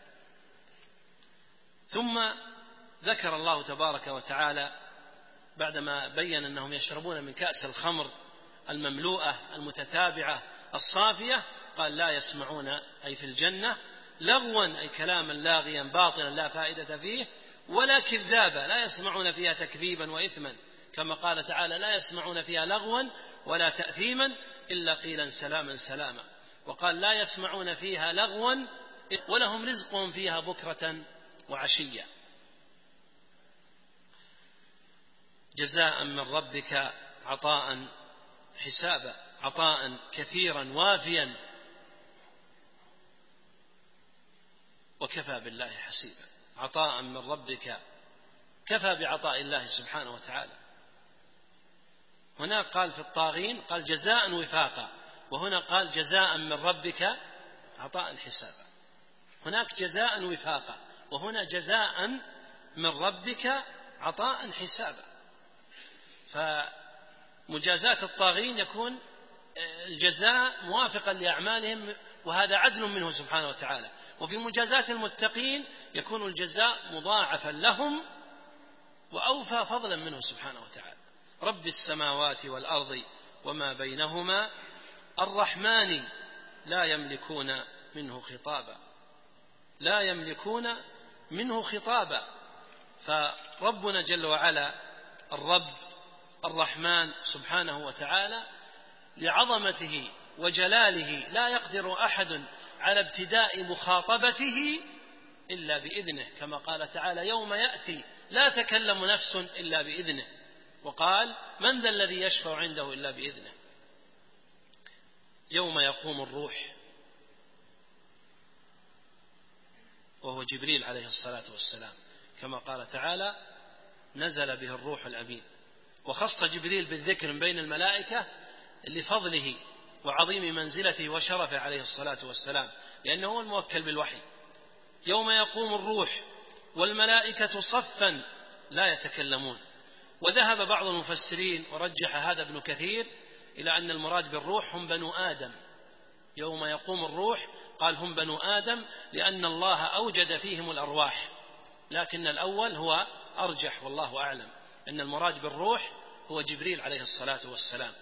B: ثم ذكر الله تبارك وتعالى بعدما بين أنهم يشربون من كأس الخمر المملوءة المتتابعة الصافية، قال: لا يسمعون أي في الجنة لغوا، أي كلاما لاغيا باطلا لا فائدة فيه، ولا كذابا، لا يسمعون فيها تكذيبا وإثما، كما قال تعالى: لا يسمعون فيها لغوا ولا تأثيما إلا قيلا سلاما سلاما. وقال: لا يسمعون فيها لغوا ولهم رزقهم فيها بكرة وعشية. جزاء من ربك عطاء حسابا، عطاء كثيرا وافيا، وكفى بالله حسيبا. عطاء من ربك، كفى بعطاء الله سبحانه وتعالى. هنا قال في الطاغين قال جزاء وفاقا، وهنا قال جزاء من ربك عطاء حسابا. هناك جزاء وفاقا، وهنا جزاء من ربك عطاء حسابا. فمجازاة الطاغين يكون الجزاء موافقا لأعمالهم، وهذا عدل منه سبحانه وتعالى. وفي مجازاة المتقين يكون الجزاء مضاعفا لهم وأوفى فضلا منه سبحانه وتعالى. رب السماوات والأرض وما بينهما الرحمن لا يملكون منه خطابا، لا يملكون منه خطابا. فربنا جل وعلا الرب الرحمن سبحانه وتعالى لعظمته وجلاله لا يقدر أحد على ابتداء مخاطبته إلا بإذنه، كما قال تعالى: يوم يأتي لا تكلم نفس إلا بإذنه. وقال: من ذا الذي يشفع عنده إلا بإذنه. يوم يقوم الروح، وهو جبريل عليه الصلاة والسلام، كما قال تعالى: نزل به الروح الأمين. وخص جبريل بالذكر بين الملائكة لفضله وعظيم منزلته وشرفه عليه الصلاة والسلام، لأنه هو الموكل بالوحي. يوم يقوم الروح والملائكة صفا لا يتكلمون. وذهب بعض المفسرين ورجح هذا ابن كثير إلى أن المراد بالروح هم بنو آدم. يوم يقوم الروح قال هم بنو آدم لأن الله أوجد فيهم الأرواح، لكن الأول هو أرجح والله أعلم، أن المراد بالروح هو جبريل عليه الصلاة والسلام.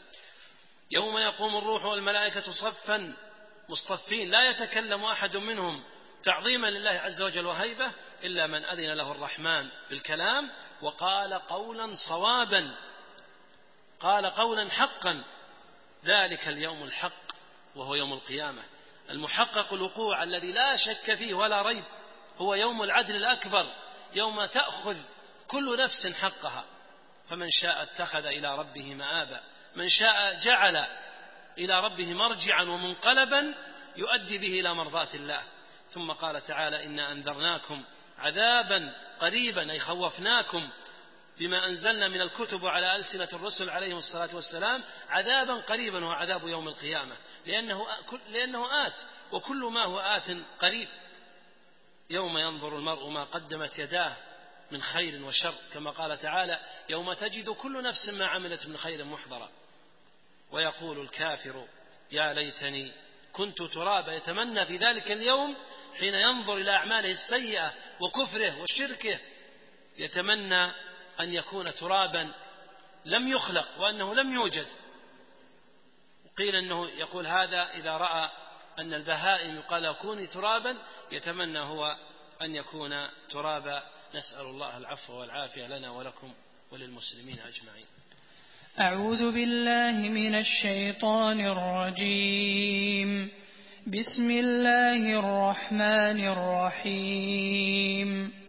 B: يوم يقوم الروح والملائكة صفا مصطفين لا يتكلم أحد منهم تعظيما لله عز وجل وهيبة، إلا من أذن له الرحمن بالكلام وقال قولا صوابا، قال قولا حقا. ذلك اليوم الحق وهو يوم القيامة المحقق الوقوع الذي لا شك فيه ولا ريب، هو يوم العدل الأكبر، يوم تأخذ كل نفس حقها، فمن شاء اتخذ إلى ربه مآبا، من شاء جعل إلى ربه مرجعا ومنقلبا يؤدي به إلى مرضاة الله. ثم قال تعالى: إنا أنذرناكم عذابا قريبا، أي خوفناكم بما أنزلنا من الكتب على ألسنة الرسل عليهم الصلاة والسلام عذابا قريبا، هو عذاب يوم القيامة، لأنه, لأنه آت، وكل ما هو آت قريب. يوم ينظر المرء ما قدمت يداه من خير وشر، كما قال تعالى: يوم تجد كل نفس ما عملت من خير محضرا. ويقول الكافر: يا ليتني كنت ترابا، يتمنى في ذلك اليوم حين ينظر إلى أعماله السيئة وكفره وشركه، يتمنى أن يكون ترابا لم يخلق وأنه لم يوجد. وقيل أنه يقول هذا إذا رأى أن البهائم يقال كوني ترابا، يتمنى هو أن يكون ترابا. نسأل الله العفو والعافية لنا ولكم وللمسلمين أجمعين.
A: أعوذ بالله من الشيطان الرجيم. بسم الله الرحمن الرحيم.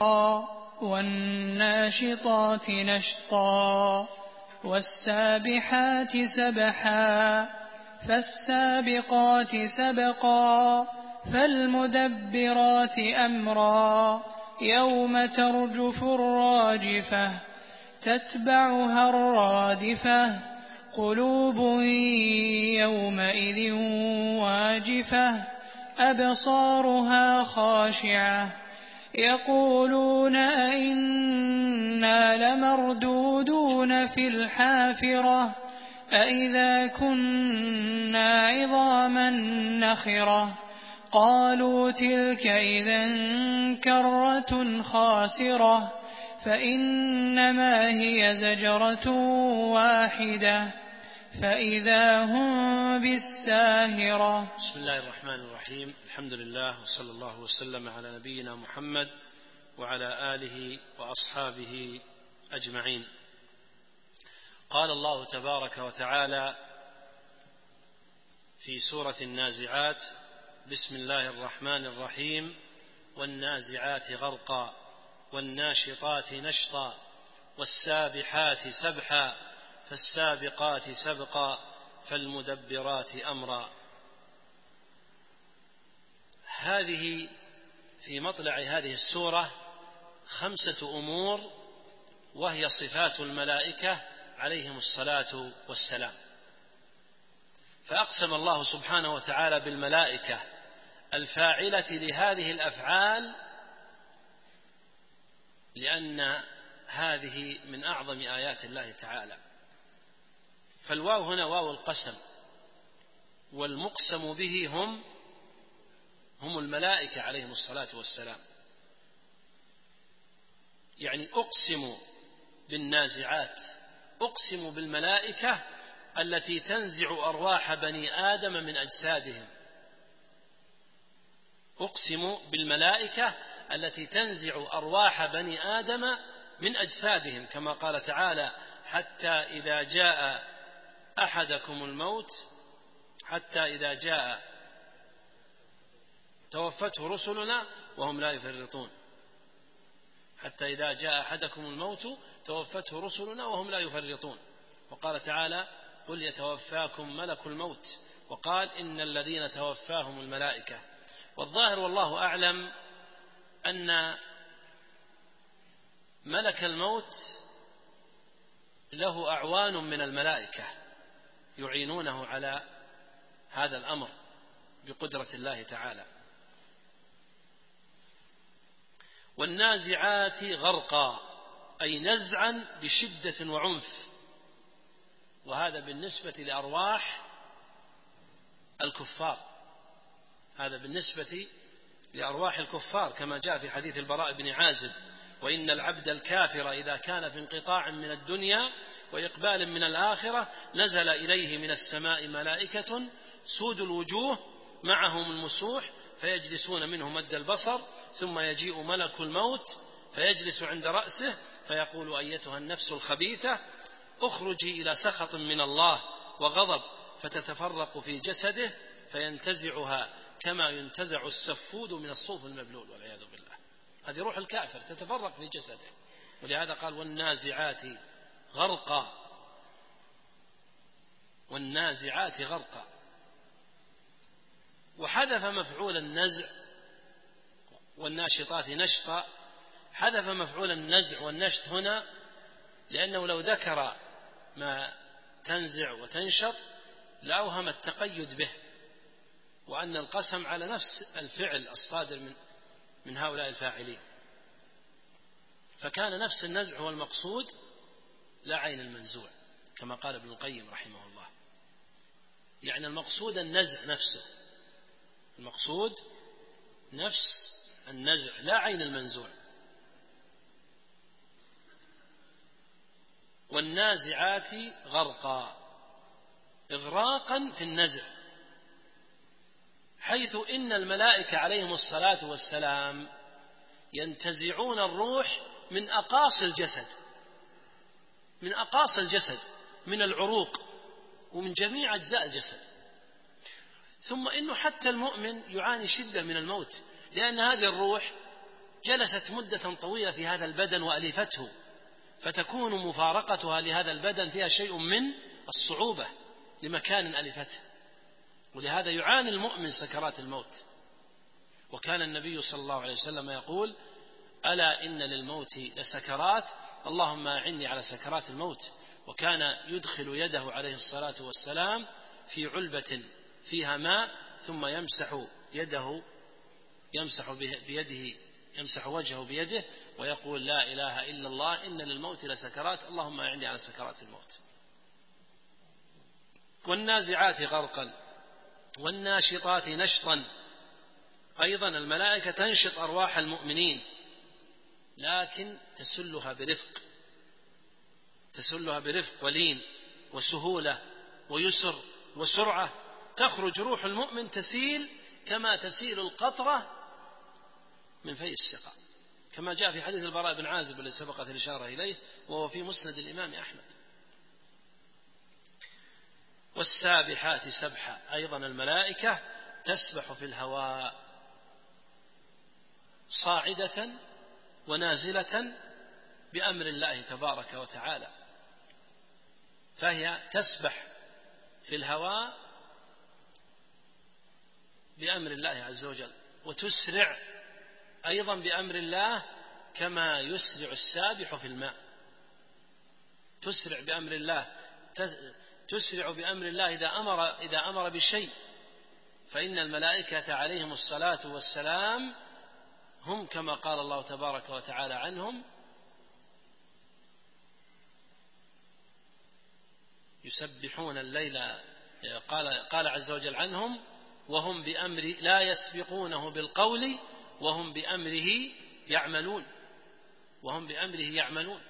A: والناشطات نشطا والسابحات سبحا فالسابقات سبقا فالمدبرات أمرا يوم ترجف الراجفة تتبعها الرادفة قلوب يومئذ واجفة أبصارها خاشعة يقولون أئنا لمردودون في الحافرة أئذا كنا عظاما نخرة قالوا تلك إذا كرة خاسرة فإنما هي زجرة واحدة فإذا هم بالساهرة.
B: بسم الله الرحمن الرحيم. الحمد لله وصلى الله وسلم على نبينا محمد وعلى آله وأصحابه أجمعين. قال الله تبارك وتعالى في سورة النازعات: بسم الله الرحمن الرحيم والنازعات غرقا والناشطات نشطا والسابحات سبحا فالسابقات سبقا فالمدبرات أمرا. هذه في مطلع هذه السورة خمسة أمور، وهي صفات الملائكة عليهم الصلاة والسلام. فأقسم الله سبحانه وتعالى بالملائكة الفاعلة لهذه الأفعال، لأن هذه من أعظم آيات الله تعالى. فالواو هنا واو القسم، والمقسم به هم هم الملائكة عليهم الصلاة والسلام. يعني أقسم بالنازعات، أقسم بالملائكة التي تنزع أرواح بني آدم من أجسادهم. أقسم بالملائكة التي تنزع أرواح بني آدم من أجسادهم، كما قال تعالى: حتى إذا جاء أحدكم الموت حتى إذا جاء توفته رسلنا وهم لا يفرطون. حتى إذا جاء أحدكم الموت توفته رسلنا وهم لا يفرطون. وقال تعالى: قل يتوفاكم ملك الموت. وقال: إن الذين توفاهم الملائكة. والظاهر والله أعلم أن ملك الموت له أعوان من الملائكة يعينونه على هذا الأمر بقدرة الله تعالى. والنازعات غرقا، أي نزعا بشدة وعنف، وهذا بالنسبة لأرواح الكفار، هذا بالنسبة لأرواح الكفار، كما جاء في حديث البراء بن عازب: وإن العبد الكافر إذا كان في انقطاع من الدنيا وإقبال من الآخرة نزل إليه من السماء ملائكة سود الوجوه معهم المسوح فيجلسون منه مد البصر، ثم يجيء ملك الموت فيجلس عند رأسه فيقول: أيتها النفس الخبيثة اخرجي إلى سخط من الله وغضب، فتتفرق في جسده فينتزعها كما ينتزع السفود من الصوف المبلول، والعياذ بالله. هذه روح الكافر تتفرق في جسده، ولهذا قال: والنازعات غرقا، والنازعات غرقا. وحذف مفعول النزع والناشطات نشطا، حذف مفعول النزع والنشط هنا لأنه لو ذكر ما تنزع وتنشط لأوهم التقيد به، وأن القسم على نفس الفعل الصادر من من هؤلاء الفاعلين، فكان نفس النزع هو المقصود لا عين المنزوع، كما قال ابن القيم رحمه الله. يعني المقصود النزع نفسه، المقصود نفس النزع لا عين المنزوع. والنازعات غرقا، إغراقا في النزع، حيث إن الملائكة عليهم الصلاة والسلام ينتزعون الروح من أقاصي الجسد، من أقاصي الجسد، من العروق ومن جميع أجزاء الجسد. ثم إنه حتى المؤمن يعاني شدة من الموت، لأن هذه الروح جلست مدة طويلة في هذا البدن وألفته، فتكون مفارقتها لهذا البدن فيها شيء من الصعوبة لمكان ألفته، ولهذا يعاني المؤمن سكرات الموت. وكان النبي صلى الله عليه وسلم يقول: ألا إن للموت لسكرات، اللهم أعني على سكرات الموت. وكان يدخل يده عليه الصلاة والسلام في علبة فيها ماء، ثم يمسح يده، يمسح بيده، يمسح وجهه بيده، ويقول: لا إله إلا الله، إن للموت لسكرات، اللهم أعني على سكرات الموت. والنازعات غرقا والناشطات نشطا، أيضا الملائكة تنشط أرواح المؤمنين، لكن تسلها برفق، تسلها برفق ولين وسهولة ويسر وسرعة. تخرج روح المؤمن تسيل كما تسيل القطرة من في السقاء، كما جاء في حديث البراء بن عازب الذي سبقت الإشارة إليه، وهو في مسند الإمام أحمد. والسابحات سبحا، أيضا الملائكة تسبح في الهواء صاعدة ونازلة بأمر الله تبارك وتعالى، فهي تسبح في الهواء بأمر الله عز وجل، وتسرع أيضا بأمر الله كما يسرع السابح في الماء. تسرع بأمر الله، تسرع بأمر الله إذا أمر, إذا أمر بشيء، فإن الملائكة عليهم الصلاة والسلام هم كما قال الله تبارك وتعالى عنهم: يسبحون الليل، قال, قال عز وجل عنهم: وهم بأمر لا يسبقونه بالقول وهم بأمره يعملون، وهم بأمره يعملون.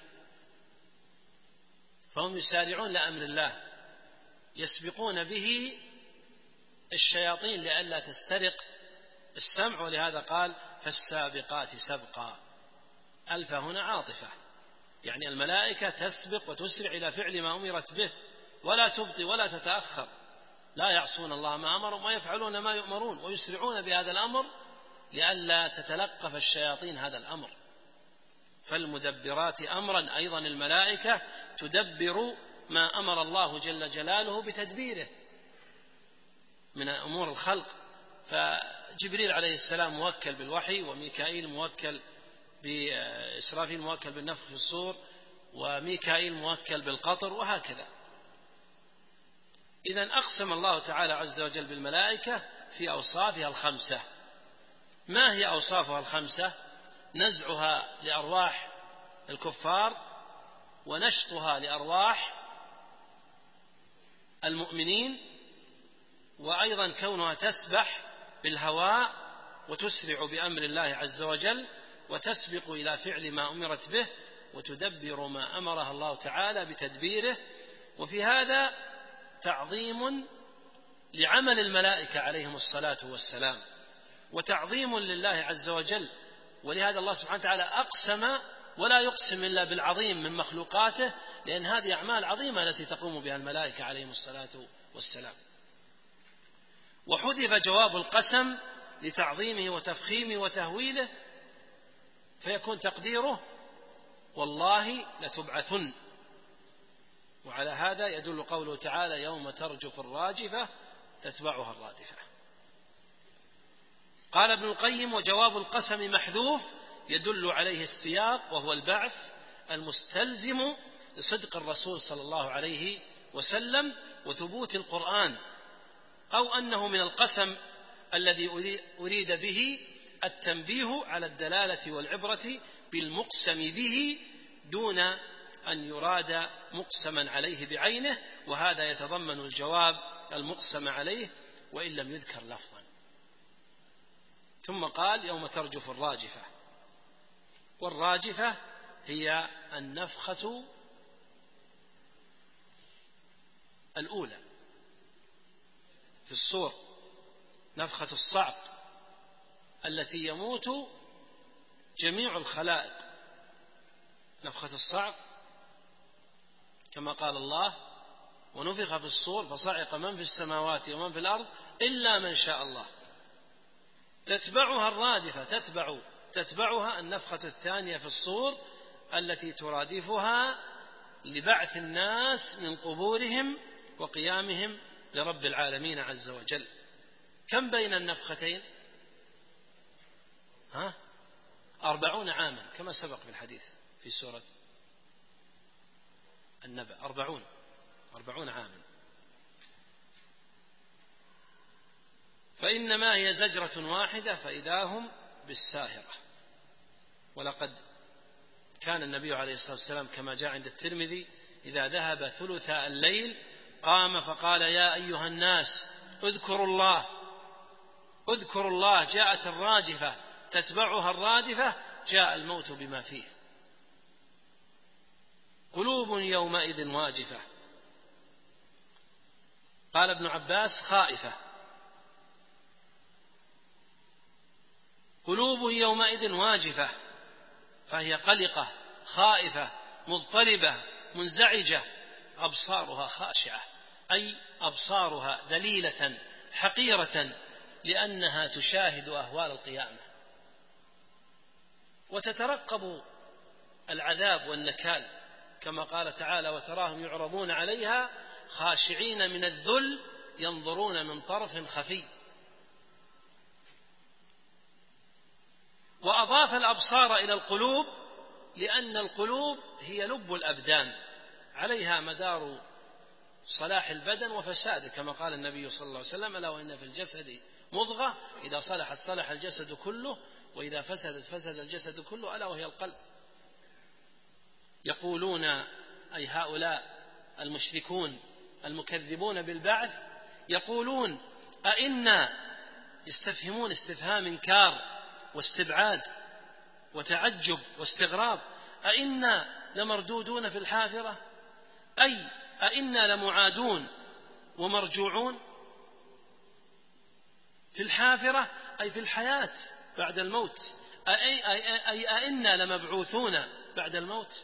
B: فهم يسارعون لأمر الله، يسبقون به الشياطين لئلا تسترق السمع، ولهذا قال: فالسابقات سبقا. ألف هنا عاطفة، يعني الملائكة تسبق وتسرع إلى فعل ما أمرت به، ولا تبطي ولا تتأخر، لا يعصون الله ما أمرهم ويفعلون ما يؤمرون، ويسرعون بهذا الأمر لئلا تتلقف الشياطين هذا الأمر. فالمدبرات أمرا، أيضا الملائكة تدبر ما أمر الله جل جلاله بتدبيره من أمور الخلق. فجبريل عليه السلام موكل بالوحي، وميكائيل موكل بإسرافيل موكل بالنفخ في الصور، وميكائيل موكل بالقطر، وهكذا. إذن أقسم الله تعالى عز وجل بالملائكة في أوصافها الخمسة. ما هي أوصافها الخمسة؟ نزعها لأرواح الكفار، ونشطها لأرواح المؤمنين، وأيضا كونها تسبح بالهواء وتسرع بأمر الله عز وجل، وتسبق إلى فعل ما أمرت به، وتدبر ما أمرها الله تعالى بتدبيره. وفي هذا تعظيم لعمل الملائكة عليهم الصلاة والسلام، وتعظيم لله عز وجل. ولهذا الله سبحانه وتعالى أقسم ولا يقسم إلا بالعظيم من مخلوقاته، لأن هذه أعمال عظيمة التي تقوم بها الملائكة عليهم الصلاة والسلام. وحذف جواب القسم لتعظيمه وتفخيمه وتهويله، فيكون تقديره والله لتبعثن. وعلى هذا يدل قوله تعالى يوم ترجف الراجفة تتبعها الرادفة. قال ابن القيم وجواب القسم محذوف يدل عليه السياق، وهو البعث المستلزم لصدق الرسول صلى الله عليه وسلم وثبوت القرآن، أو أنه من القسم الذي أريد به التنبيه على الدلالة والعبرة بالمقسم به دون أن يراد مقسما عليه بعينه، وهذا يتضمن الجواب المقسم عليه وإن لم يذكر لفظا. ثم قال يوم ترجف الراجفة، والراجفة هي النفخة الأولى في الصور، نفخة الصعق التي يموت جميع الخلائق. نفخة الصعق كما قال الله ونفخ في الصور فصعق من في السماوات ومن في الأرض إلا من شاء الله. تتبعها الرادفة، تتبع تتبعها النفخة الثانية في الصور التي ترادفها لبعث الناس من قبورهم وقيامهم لرب العالمين عز وجل. كم بين النفختين؟ ها؟ أربعون عاما كما سبق في الحديث في سورة النبأ، أربعون أربعون عاما. فإنما هي زجرة واحدة فإذا هم بالساهرة. ولقد كان النبي عليه الصلاة والسلام كما جاء عند الترمذي إذا ذهب ثلث الليل قام فقال يا أيها الناس اذكروا الله اذكروا الله، جاءت الراجفة تتبعها الرادفة، جاء الموت بما فيه. قلوب يومئذ واجفة. قال ابن عباس خائفة. قلوب يومئذ واجفة، فهي قلقة خائفة مضطربة منزعجة، أبصارها خاشعة، أي أبصارها ذليلة حقيرة لأنها تشاهد أهوال القيامة وتترقب العذاب والنكال، كما قال تعالى وتراهم يعرضون عليها خاشعين من الذل ينظرون من طرف خفي. وأضاف الأبصار إلى القلوب لأن القلوب هي لب الأبدان، عليها مدار صلاح البدن وفساده، كما قال النبي صلى الله عليه وسلم ألا وإن في الجسد مضغة إذا صلحت صلح الجسد كله وإذا فسدت فسد الجسد كله ألا وهي القلب. يقولون أي هؤلاء المشركون المكذبون بالبعث يقولون أئنا، يستفهمون استفهام إنكار واستبعاد وتعجب واستغراب، أئنا لمردودون في الحافرة، أي أئنا لمعادون ومرجوعون في الحافرة أي في الحياة بعد الموت، أي, أي, أي أئنا لمبعوثون بعد الموت.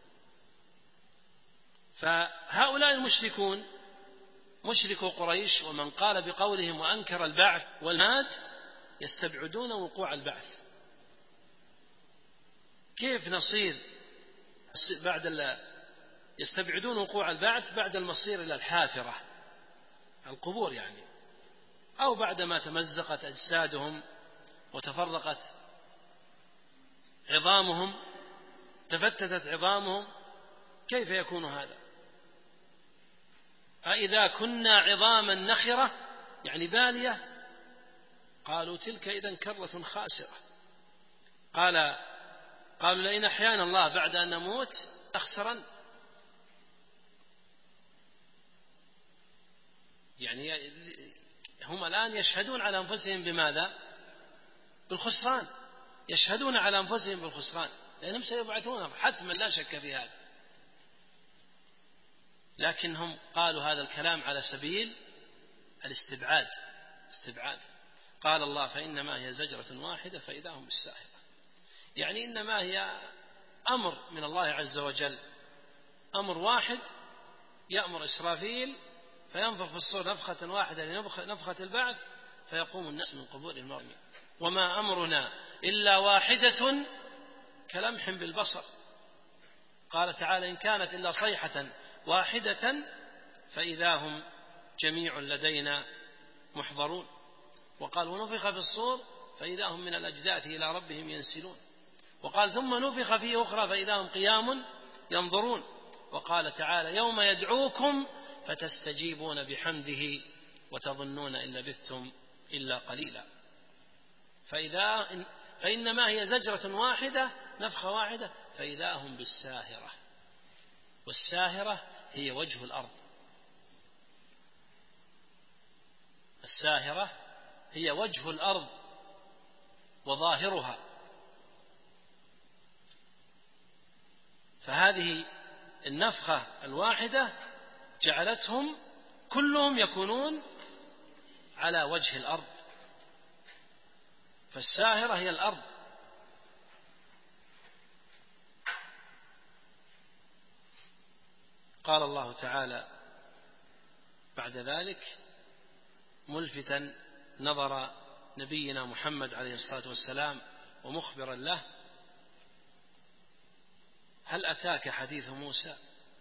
B: فهؤلاء المشركون مشركو قريش ومن قال بقولهم وأنكر البعث والمات يستبعدون وقوع البعث. كيف نصير بعد ال... يستبعدون وقوع البعث بعد المصير إلى الحافرة القبور يعني، أو بعدما تمزقت أجسادهم وتفرقت عظامهم تفتتت عظامهم، كيف يكون هذا؟ أإذا كنا عظاما نخرة يعني بالية، قالوا تلك إذن كرة خاسرة. قال قالوا لئن أحيانا الله بعد أن نموت أخسرن، يعني هم الآن يشهدون على أنفسهم بماذا؟ بالخسران، يشهدون على أنفسهم بالخسران لأنهم سيبعثون حتما لا شك في هذا، لكنهم قالوا هذا الكلام على سبيل الاستبعاد استبعاد قال الله فإنما هي زجرة واحدة فإذا هم بالساهرة، يعني إنما هي أمر من الله عز وجل، أمر واحد يأمر إسرافيل فينفخ في الصور نفخة واحدة لنفخة البعث فيقوم الناس من قبورهم مرمي، وما أمرنا إلا واحدة كلمح بالبصر. قال تعالى إن كانت إلا صيحة واحدة فإذا هم جميع لدينا محضرون. وقال ونفخ في الصور فإذا هم من الأجداث إلى ربهم ينسلون. وقال ثم نفخ فيه أخرى فإذا هم قيام ينظرون. وقال تعالى يوم يدعوكم فتستجيبون بحمده وتظنون إن لبثتم إلا قليلا. فإذا فإنما هي زجرة واحدة نفخة واحدة فإذا هم بالساهرة، والساهرة هي وجه الأرض، الساهرة هي وجه الأرض وظاهرها. فهذه النفخة الواحدة جعلتهم كلهم يكونون على وجه الأرض، فالساهرة هي الأرض. قال الله تعالى بعد ذلك ملفتا نظر نبينا محمد عليه الصلاة والسلام ومخبرا له هل أتاك حديث موسى؟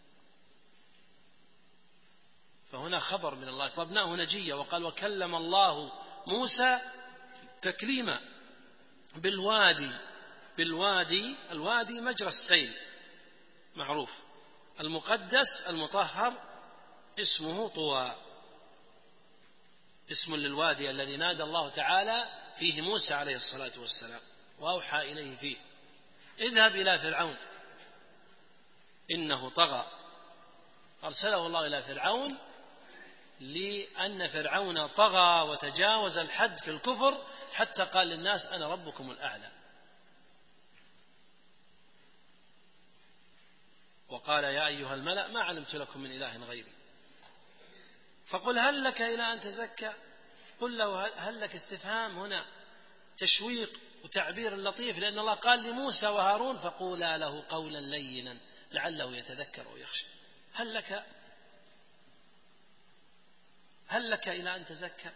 B: فهنا خبر من الله طلبناه نجية. وقال وكلم الله موسى تكليما بالوادي، بالوادي الوادي مجرى السيل معروف، المقدس المطهر اسمه طوى، اسم للوادي الذي نادى الله تعالى فيه موسى عليه الصلاة والسلام وأوحى إليه فيه اذهب إلى فرعون إنه طغى. أرسله الله إلى فرعون لأن فرعون طغى وتجاوز الحد في الكفر حتى قال للناس أنا ربكم الأعلى، وقال يا أيها الملأ ما علمت لكم من إله غيري. فقل هل لك إلى أن تزكى؟ قل له هل لك استفهام هنا تشويق وتعبير لطيف، لأن الله قال لموسى وهارون فقولا له قولا لينا لعله يتذكر ويخشى. هل لك هل لك إلى أن تزكى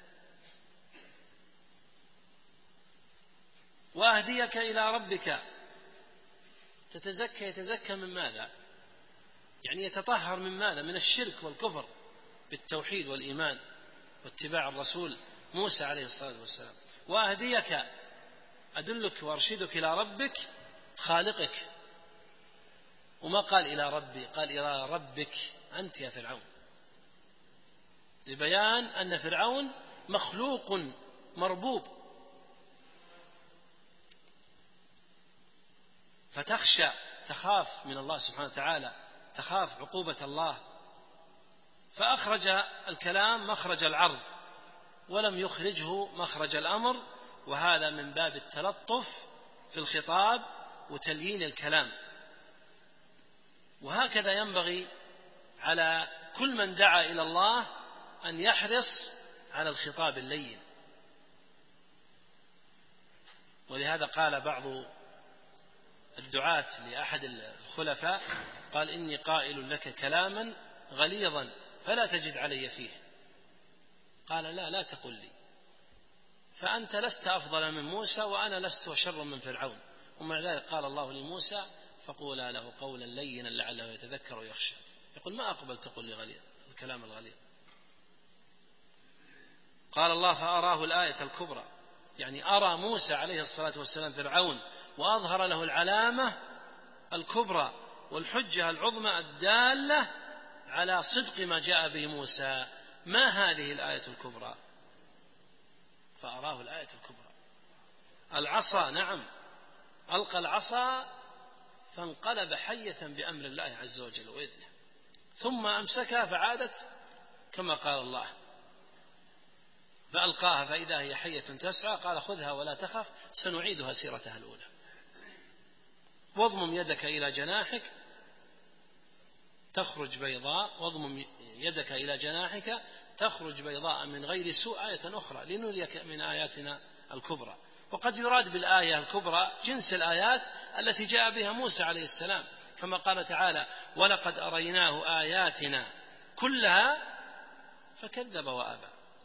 B: وأهديك إلى ربك تتزكى؟ يتزكى من ماذا؟ يعني يتطهر من ماذا؟ من الشرك والكفر بالتوحيد والإيمان واتباع الرسول موسى عليه الصلاة والسلام. وأهديك أدلك وأرشدك إلى ربك خالقك، وما قال إلى ربي، قال إلى ربك أنت يا فرعون، لبيان أن فرعون مخلوق مربوب، فتخشى تخاف من الله سبحانه وتعالى، تخاف عقوبة الله. فأخرج الكلام مخرج العرض ولم يخرجه مخرج الأمر، وهذا من باب التلطف في الخطاب وتليين الكلام. وهكذا ينبغي على كل من دعا إلى الله أن يحرص على الخطاب اللين. ولهذا قال بعض الدعاة لأحد الخلفاء قال إني قائل لك كلاما غليظا فلا تجد علي فيه. قال لا لا تقل لي، فأنت لست أفضل من موسى وأنا لست شر من فرعون. ومع ذلك قال الله لموسى فقولا له قولا لينا لعله يتذكر ويخشى. يقول ما أقبل تقول لي غليظ الكلام الغليظ. قال الله فأراه الآية الكبرى، يعني أرى موسى عليه الصلاة والسلام فرعون وأظهر له العلامة الكبرى والحجة العظمى الدالة على صدق ما جاء به موسى. ما هذه الآية الكبرى؟ فأراه الآية الكبرى العصا، نعم ألقى العصا فانقلب حية بأمر الله عز وجل وإذنه، ثم أمسكها فعادت كما قال الله، فألقاها فإذا هي حية تسعى قال خذها ولا تخف سنعيدها سيرتها الأولى. واضمم يدك إلى جناحك تخرج بيضاء، واضمم يدك إلى جناحك تخرج بيضاء من غير سوء آية أخرى لنريك من آياتنا الكبرى. وقد يراد بالآية الكبرى جنس الآيات التي جاء بها موسى عليه السلام، كما قال تعالى: ولقد أريناه آياتنا كلها فكذب وأبى.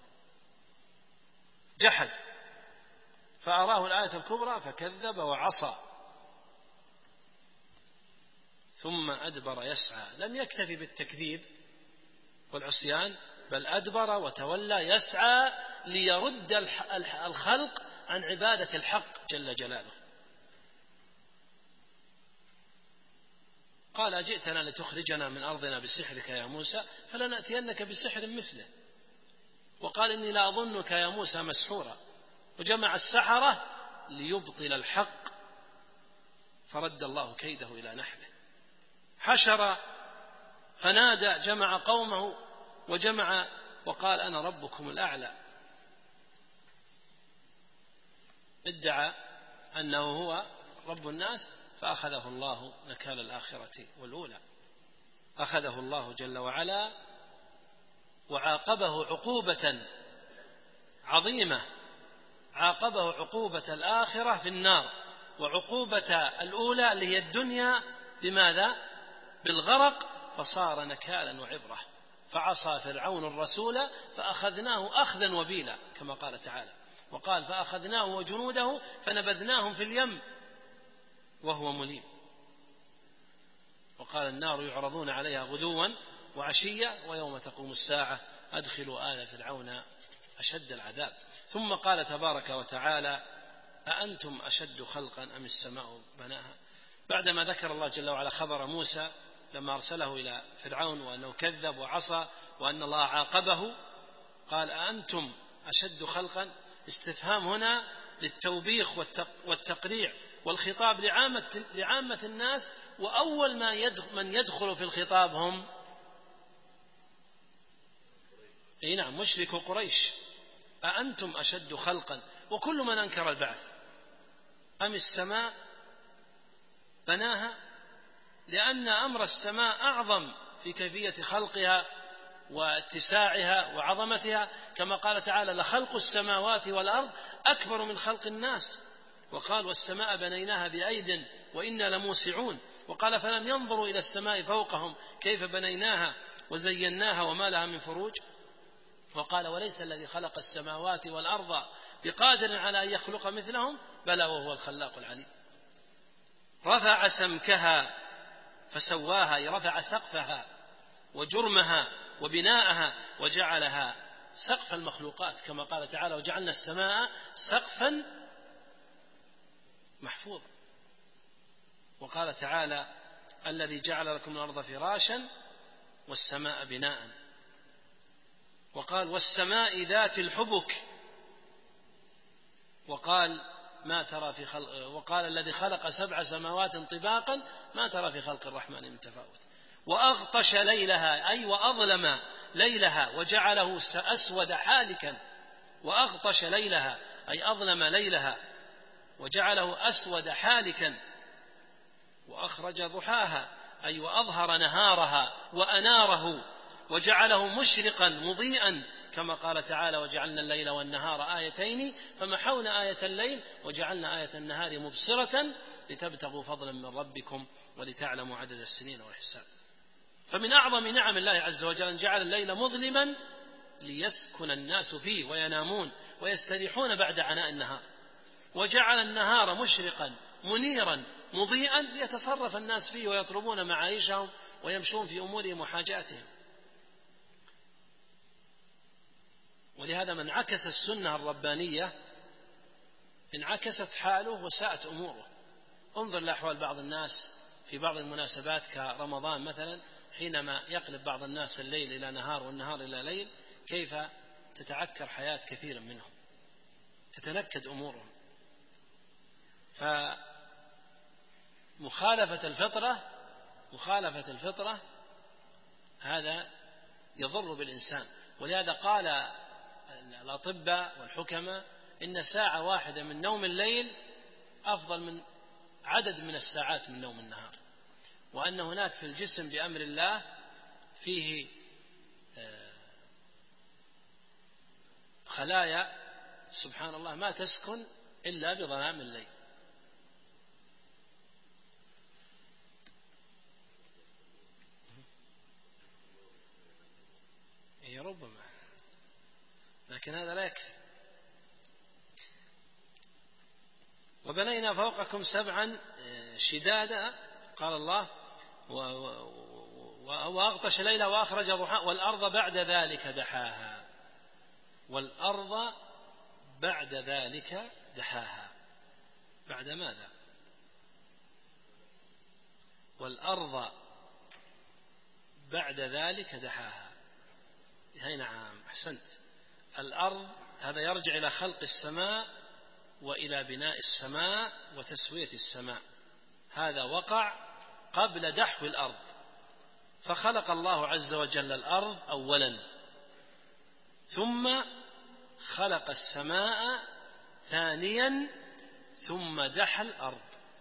B: جحد فأراه الآية الكبرى فكذب وعصى ثم أدبر يسعى. لم يكتفي بالتكذيب والعصيان، بل أدبر وتولى يسعى ليرد الخلق عن عبادة الحق جل جلاله. قال: أجئتنا لتخرجنا من أرضنا بسحرك يا موسى فلنأتينك بسحر مثله. وقال: إني لا أظنك يا موسى مسحورا. وجمع السحرة ليبطل الحق فرد الله كيده إلى نحله. حشر فنادى، جمع قومه وجمع وقال: أنا ربكم الأعلى. ادعى أنه هو رب الناس فأخذه الله نكال الآخرة والأولى. أخذه الله جل وعلا وعاقبه عقوبة عظيمة، عاقبه عقوبة الآخرة في النار، وعقوبة الأولى اللي هي الدنيا بماذا؟ بالغرق، فصار نكالا وعبرة. فعصى فرعون الرسول فأخذناه أخذا وبيلا كما قال تعالى، وقال: فأخذناه وجنوده فنبذناهم في اليم وهو مليم. وقال: النار يعرضون عليها غدوا وعشيا ويوم تقوم الساعة أدخلوا آل فرعون أشد العذاب. ثم قال تبارك وتعالى: أأنتم أشد خلقا أم السماء بناها. بعدما ذكر الله جل وعلا خبر موسى لما أرسله إلى فرعون وأنه كذب وعصى وأن الله عاقبه، قال: أأنتم أشد خلقا. استفهام هنا للتوبيخ والتقريع والخطاب لعامة, لعامة الناس، وأول ما يدخل من يدخل في الخطاب هم أي نعم مشرك قريش. أأنتم أشد خلقا، وكل من أنكر البعث، أم السماء بناها، لأن أمر السماء أعظم في كيفية خلقها واتساعها وعظمتها، كما قال تعالى: لخلق السماوات والأرض أكبر من خلق الناس. وقال: والسماء بنيناها بأيد وإنا لموسعون. وقال: فلم ينظروا إلى السماء فوقهم كيف بنيناها وزيناها وما لها من فروج. وقال: وليس الذي خلق السماوات والأرض بقادر على أن يخلق مثلهم، بلى وهو الخلاق العليم. رفع سمكها فسواها، رفع سقفها وجرمها وبناءها وجعلها سقف المخلوقات، كما قال تعالى: وجعلنا السماء سقفا محفوظا. وقال تعالى: الذي جعل لكم الأرض فراشا والسماء بناء. وقال: والسماء ذات الحبك. وقال: ما ترى في خلق وقال: الذي خلق سبع سماوات طباقا ما ترى في خلق الرحمن من تفاوت. وأغطش ليلها، أي وأظلم ليلها وجعله أسود حالكا. وأغطش ليلها أي أظلم ليلها وجعله أسود حالكا. وأخرج ضحاها أي وأظهر نهارها وأناره وجعله مشرقا مضيئا، كما قال تعالى: وجعلنا الليل والنهار آيتين فمحونا آية الليل وجعلنا آية النهار مبصرة لتبتغوا فضلا من ربكم ولتعلموا عدد السنين والحساب. فمن أعظم نعم الله عز وجل أن جعل الليل مظلما ليسكن الناس فيه وينامون ويستريحون بعد عناء النهار، وجعل النهار مشرقا منيرا مضيئا ليتصرف الناس فيه ويطلبون معايشهم ويمشون في أمورهم وحاجاتهم. ولهذا من عكس السنة الربانية انعكست حاله وساءت أموره. انظر لأحوال بعض الناس في بعض المناسبات كرمضان مثلا، حينما يقلب بعض الناس الليل إلى نهار والنهار إلى ليل، كيف تتعكر حياة كثير منهم، تتنكد أمورهم. فمخالفة الفطرة مخالفة الفطرة هذا يضر بالإنسان. ولهذا قال الأطباء والحكماء إن ساعة واحدة من نوم الليل أفضل من عدد من الساعات من نوم النهار، وأن هناك في الجسم بأمر الله فيه الخلايا سبحان الله ما تسكن إلا بظلام الليل. إيه ربما، لكن هذا لا يكفي. وبنينا فوقكم سبعا شدادا، قال الله وأغطش ليلها وأخرج ضحاها والأرض بعد ذلك دحاها. والأرض بعد ذلك دحاها، بعد ماذا؟ والأرض بعد ذلك دحاها. هاي نعم أحسنت. الأرض هذا يرجع إلى خلق السماء وإلى بناء السماء وتسوية السماء. هذا وقع قبل دحو الأرض، فخلق الله عز وجل الأرض أولا، ثم خلق السماء ثانيا، ثم دحى الأرض.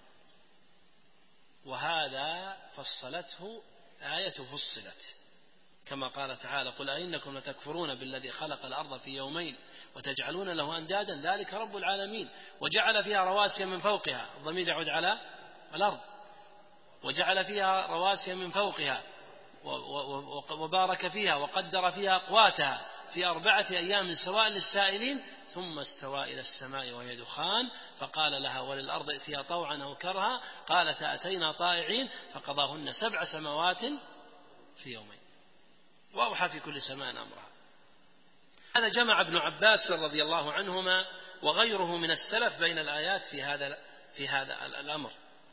B: وهذا فصلته آية فصلت، كما قال تعالى قل أئنكم لتكفرون بالذي خلق الأرض في يومين وتجعلون له أندادا ذلك رب العالمين. وجعل فيها رواسي من فوقها، الضمير يعود على الأرض، وجعل فيها رواسي من فوقها وبارك فيها وقدر فيها أقواتها في أربعة أيام سواء للسائلين، ثم استوى إلى السماء وهي دخان فقال لها وللأرض ائتيا طوعا أو كرها قالتا أتينا طائعين فقضاهن سبع سماوات في يومين وأوحى في كل سماء أمرها. هذا جمع ابن عباس رضي الله عنهما وغيره من السلف بين الآيات في هذا في هذا الأمر.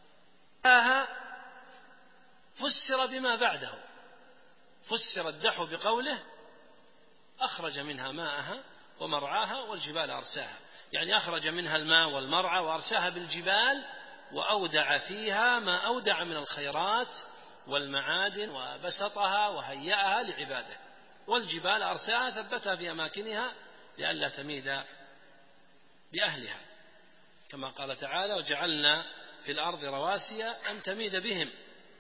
B: فسر بما بعده، فسر الدحو بقوله أخرج منها ماءها ومرعاها والجبال أرساها، يعني أخرج منها الماء والمرعى وأرساها بالجبال وأودع فيها ما أودع من الخيرات والمعادن وبسطها وهيأها لعباده. والجبال أرساها ثبتها في أماكنها لئلا تميد بأهلها، كما قال تعالى وجعلنا في الأرض رواسي أن تميد بهم.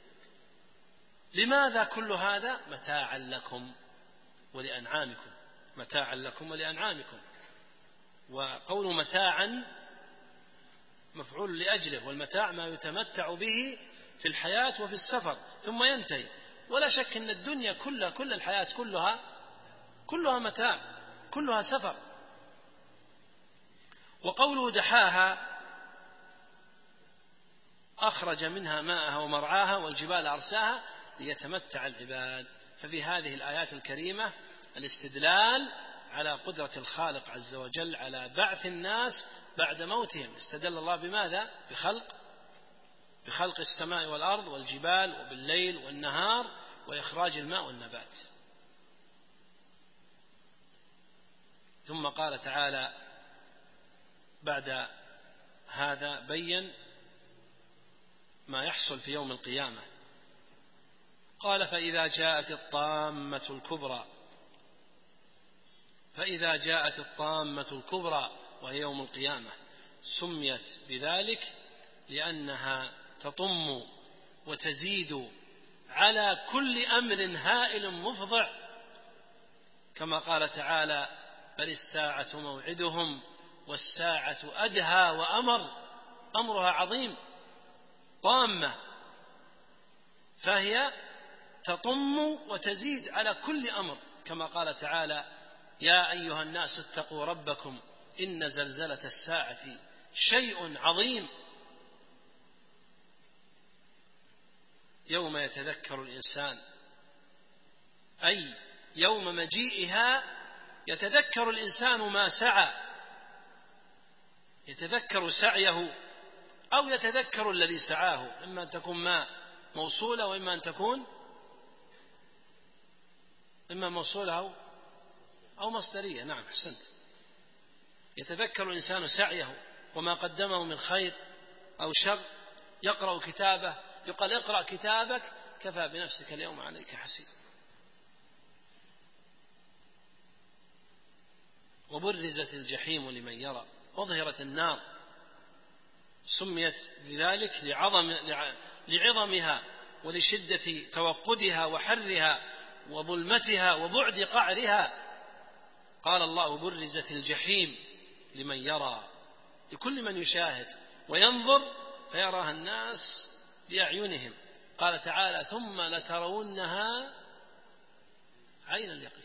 B: لماذا كل هذا؟ متاعا لكم ولأنعامكم، متاعا لكم ولأنعامكم. وقول متاعا مفعول لأجله، والمتاع ما يتمتع به في الحياة وفي السفر ثم ينتهي. ولا شك أن الدنيا كلها كل الحياة كلها كلها متاع، كلها سفر. وقوله دحاها أخرج منها ماءها ومرعاها والجبال أرساها ليتمتع العباد. ففي هذه الآيات الكريمة الاستدلال على قدرة الخالق عز وجل على بعث الناس بعد موتهم. استدل الله بماذا؟ بخلق بخلق السماء والأرض والجبال وبالليل والنهار وإخراج الماء والنبات. ثم قال تعالى بعد هذا بين ما يحصل في يوم القيامة، قال فإذا جاءت الطامة الكبرى، فإذا جاءت الطامة الكبرى وهي يوم القيامة سميت بذلك لأنها تطم وتزيد على كل أمر هائل مفضع، كما قال تعالى بل الساعة موعدهم والساعة أدهى وأمر. أمرها عظيم، طامة، فهي تطم وتزيد على كل أمر، كما قال تعالى يا أيها الناس اتقوا ربكم إن زلزلة الساعة شيء عظيم يوم يتذكر الإنسان، أي يوم مجيئها يتذكر الإنسان ما سعى، يتذكر سعيه أو يتذكر الذي سعاه، إما أن تكون ما موصولة وإما أن تكون إما موصولة أو أو مصدرية. نعم أحسنت. يتذكر الإنسان سعيه وما قدمه من خير أو شر، يقرأ كتابه، يقال اقرأ كتابك كفى بنفسك اليوم عليك حسيب. وبرزت الجحيم لمن يرى وظهرت النار، سميت بذلك لعظم لعظمها ولشدة توقدها وحرها وظلمتها وبعد قعرها. قال الله برزت الجحيم لمن يرى، لكل من يشاهد وينظر فيراها الناس بأعينهم. قال تعالى ثم لترونها عين اليقين،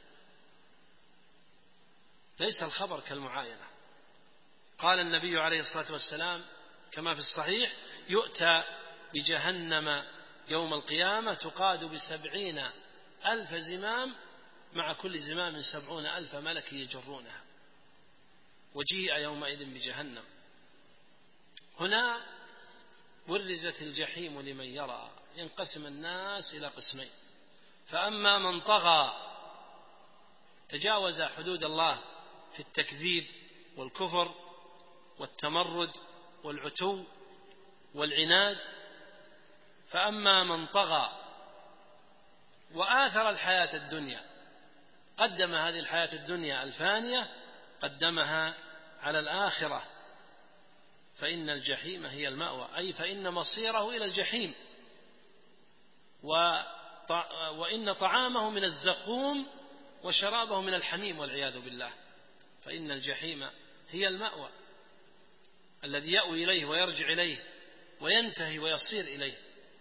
B: ليس الخبر كالمعاينة. قال النبي عليه الصلاة والسلام كما في الصحيح يؤتى بجهنم يوم القيامة تقاد بسبعين ألف زمام، مع كل زمام سبعون ألف ملك يجرونها، وجيء يومئذ بجهنم. هنا برزت الجحيم لمن يرى، ينقسم الناس إلى قسمين: فأما من طغى تجاوز حدود الله في التكذيب والكفر والتمرد والعتو والعناد، فأما من طغى وآثر الحياة الدنيا، قدم هذه الحياة الدنيا الفانية قدمها على الآخرة، فإن الجحيم هي المأوى، أي فإن مصيره إلى الجحيم، وإن طعامه من الزقوم وشرابه من الحميم والعياذ بالله. فإن الجحيم هي المأوى الذي يأوي إليه ويرجع إليه وينتهي ويصير إليه،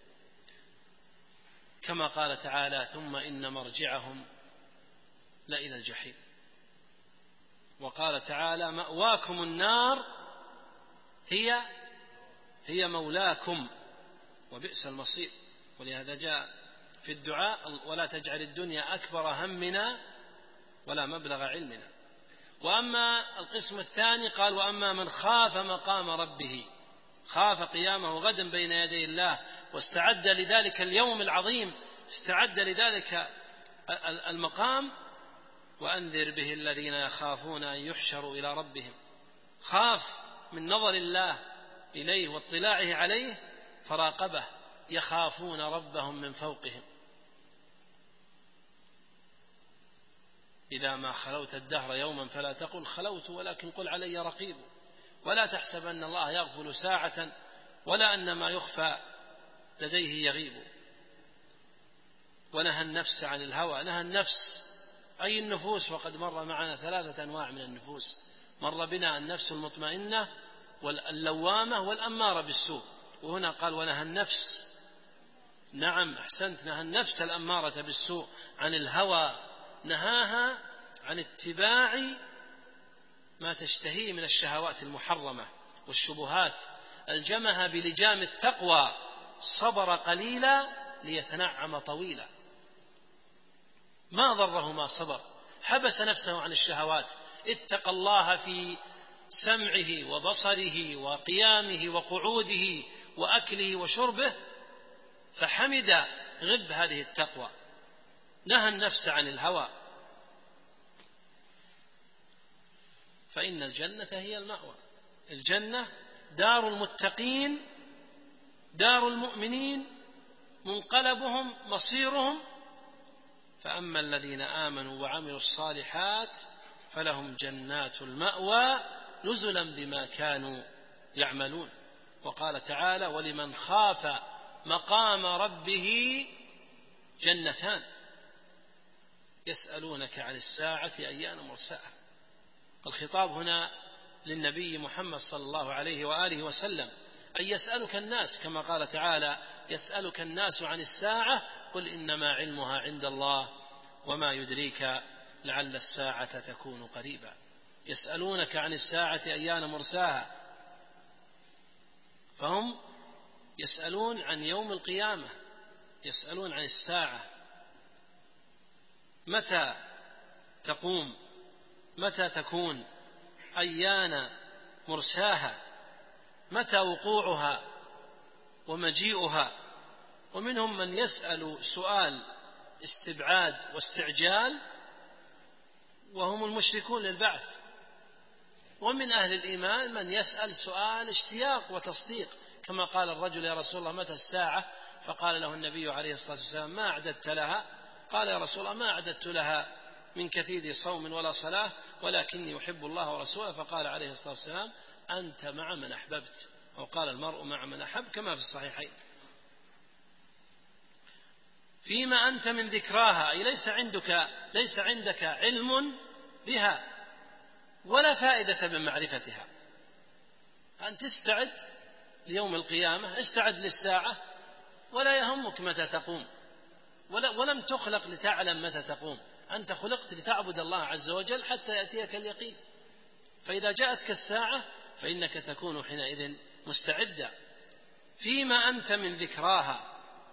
B: كما قال تعالى ثم إن مرجعهم لإلى الجحيم. وقال تعالى مأواكم النار هي هي مولاكم وبئس المصير. ولهذا جاء في الدعاء ولا تجعل الدنيا أكبر همنا ولا مبلغ علمنا. وأما القسم الثاني قال وأما من خاف مقام ربه، خاف قيامه غدا بين يدي الله واستعد لذلك اليوم العظيم، استعد لذلك المقام، وأنذر به الذين يخافون أن يحشروا إلى ربهم، خاف من نظر الله إليه واطلاعه عليه فراقبه، يخافون ربهم من فوقهم. إذا ما خلوت الدهر يوما فلا تقل خلوت ولكن قل علي رقيب، ولا تحسب أن الله يغفل ساعة ولا أن ما يخفى لديه يغيب. ونهى النفس عن الهوى، نهى النفس أي النفوس، وقد مر معنا ثلاثة أنواع من النفوس، مر بنا النفس المطمئنة واللوامة والأمارة بالسوء، وهنا قال ونهى النفس، نعم أحسنت، نهى النفس الأمارة بالسوء عن الهوى، نهاها عن اتباع ما تشتهيه من الشهوات المحرمة والشبهات، الجمها بلجام التقوى، صبر قليلا ليتنعم طويلا، ما ضره ما صبر، حبس نفسه عن الشهوات، اتقى الله في سمعه وبصره وقيامه وقعوده وأكله وشربه، فحمد غب هذه التقوى، نهى النفس عن الهوى. فإن الجنة هي المأوى، الجنة دار المتقين، دار المؤمنين، منقلبهم مصيرهم. فأما الذين آمنوا وعملوا الصالحات فلهم جنات المأوى نزلا بما كانوا يعملون. وقال تعالى ولمن خاف مقام ربه جنتان يسألونك عن الساعة أيان مرساها. الخطاب هنا للنبي محمد صلى الله عليه وآله وسلم، أن يسألك الناس كما قال تعالى يسألك الناس عن الساعة قل إنما علمها عند الله وما يدريك لعل الساعة تكون قريبا. يسألونك عن الساعة أيان مرساها، فهم يسألون عن يوم القيامة، يسألون عن الساعة متى تقوم، متى تكون، أيان مرساها، متى وقوعها ومجيئها. ومنهم من يسأل سؤال استبعاد واستعجال وهم المشركون للبعث، ومن أهل الإيمان من يسأل سؤال اشتياق وتصديق، كما قال الرجل يا رسول الله متى الساعة؟ فقال له النبي عليه الصلاة والسلام ما أعددت لها؟ قال يا رسول الله ما أعددت لها من كثير صوم ولا صلاة ولكني أحب الله ورسوله. فقال عليه الصلاة والسلام أنت مع من أحببت، وقال المرء مع من أحب كما في الصحيحين. فيما أنت من ذكراها، أي ليس عندك ليس عندك علم بها ولا فائدة من معرفتها. أن تستعد ليوم القيامة، استعد للساعة، ولا يهمك متى تقوم، ولم تخلق لتعلم متى تقوم، أنت خلقت لتعبد الله عز وجل حتى يأتيك اليقين. فإذا جاءتك الساعة فإنك تكون حينئذ مستعدا. فيما أنت من ذكراها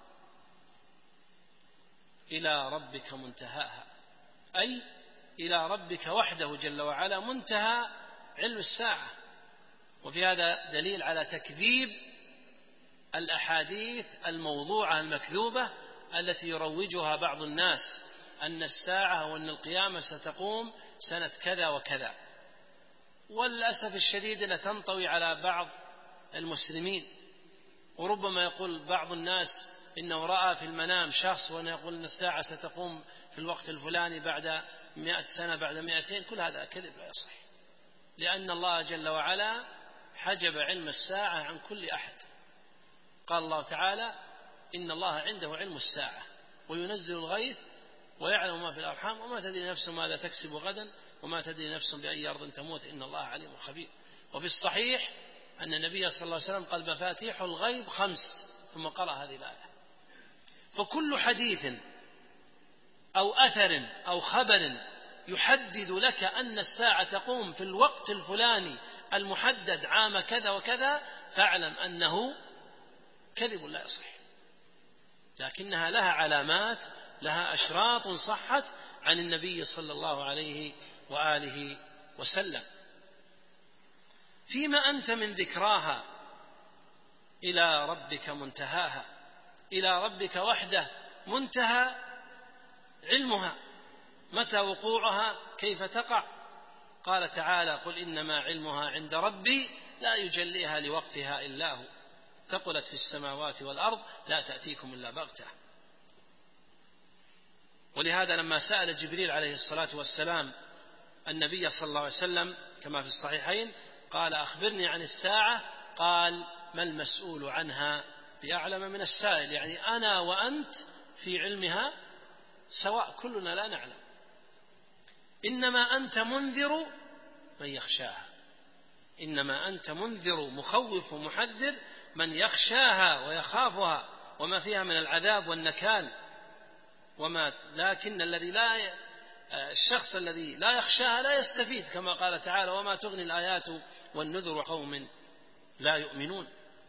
B: إلى ربك منتهاها، أي إلى ربك وحده جل وعلا منتهى علم الساعة. وفي هذا دليل على تكذيب الأحاديث الموضوعة المكذوبة التي يروجها بعض الناس أن الساعة وأن القيامة ستقوم سنة كذا وكذا. والأسف الشديد أن تنطوي على بعض المسلمين، وربما يقول بعض الناس إنه رأى في المنام شخص وأنه يقول أن الساعة ستقوم في الوقت الفلاني بعد مئة سنة بعد مئتين. كل هذا كذب لا يصح، لأن الله جل وعلا حجب علم الساعة عن كل أحد. قال الله تعالى: إن الله عنده علم الساعة وينزل الغيث ويعلم ما في الأرحام وما تدري نفس ماذا تكسب غدا وما تدري نفس بأي أرض تموت إن الله عليم خبير. وفي الصحيح أن النبي صلى الله عليه وسلم قال: مفاتيح الغيب خمس، ثم قرأ هذه الآية. فكل حديث أو أثر أو خبر يحدد لك أن الساعة تقوم في الوقت الفلاني المحدد عام كذا وكذا، فاعلم أنه كذب لا يصح، لكنها لها علامات، لها أشراط صحت عن النبي صلى الله عليه وآله وسلم. فيما أنت من ذكراها إلى ربك منتهاها، إلى ربك وحده منتهى علمها، متى وقوعها، كيف تقع. قال تعالى: قل إنما علمها عند ربي لا يجليها لوقتها إلا هو ثقلت في السماوات والأرض لا تأتيكم إلا بغتة. ولهذا لما سأل جبريل عليه الصلاة والسلام النبي صلى الله عليه وسلم كما في الصحيحين قال: أخبرني عن الساعة، قال: ما المسؤول عنها بأعلم من السائل. يعني أنا وأنت في علمها سواء، كلنا لا نعلم، إنما أنت منذر من يخشاها، إنما أنت منذر مخوف محذر من يخشاها ويخافها وما فيها من العذاب والنكال. وما لكن الذي لا الشخص الذي لا يخشاها لا يستفيد، كما قال تعالى: وما تغني الآيات والنذر قوم لا يؤمنون.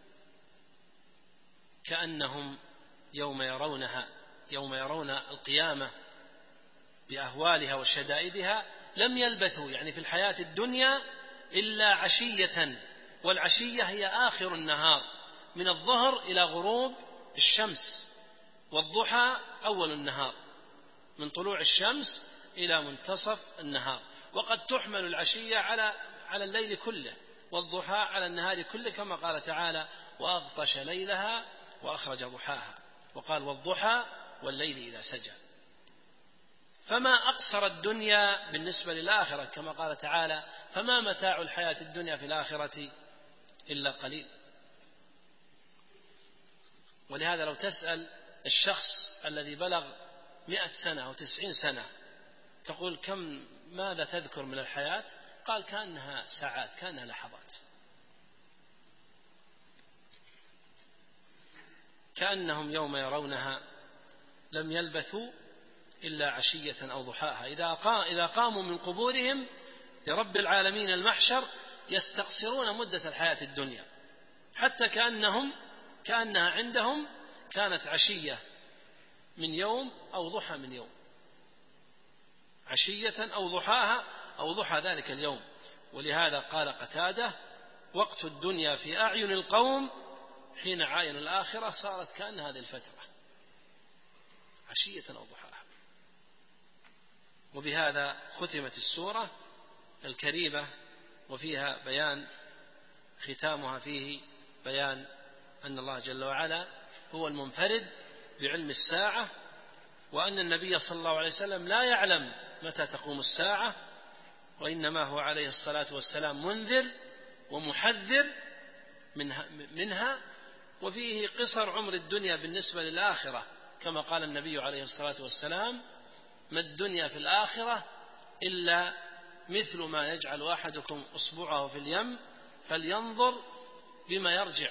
B: كأنهم يوم يرونها يوم يرون القيامة بأهوالها وشدائدها لم يلبثوا، يعني في الحياة الدنيا، إلا عشية، والعشية هي آخر النهار من الظهر إلى غروب الشمس، والضحى أول النهار من طلوع الشمس إلى منتصف النهار. وقد تحمل العشية على على الليل كله، والضحى على النهار كله، كما قال تعالى: وأغطش ليلها وأخرج ضحاها، وقال: والضحى والليل إذا سجى. فما أقصر الدنيا بالنسبة للآخرة، كما قال تعالى: فما متاع الحياة الدنيا في الآخرة إلا قليل. ولهذا لو تسأل الشخص الذي بلغ مئة سنة أو تسعين سنة تقول: كم ماذا تذكر من الحياة؟ قال: كأنها ساعات، كأنها لحظات، كأنهم يوم يرونها لم يلبثوا إلا عشية أو ضحاها. إذا قاموا من قبورهم لرب العالمين المحشر يستقصرون مدة الحياة الدنيا، حتى كأنهم كأنها عندهم كانت عشية من يوم أو ضحى من يوم، عشية أو ضحاها أو ضحى ذلك اليوم. ولهذا قال قتادة: وقت الدنيا في أعين القوم حين عاين الآخرة صارت كأن هذه الفترة عشية أو ضحاها. وبهذا ختمت السورة الكريمة، وفيها بيان ختامها فيه بيان أن الله جل وعلا هو المنفرد بعلم الساعة، وأن النبي صلى الله عليه وسلم لا يعلم متى تقوم الساعة، وإنما هو عليه الصلاة والسلام منذر ومحذر منها, منها وفيه قصر عمر الدنيا بالنسبة للآخرة، كما قال النبي عليه الصلاة والسلام: ما الدنيا في الآخرة إلا مثل ما يجعل أحدكم أصبعه في اليم فلينظر بما يرجع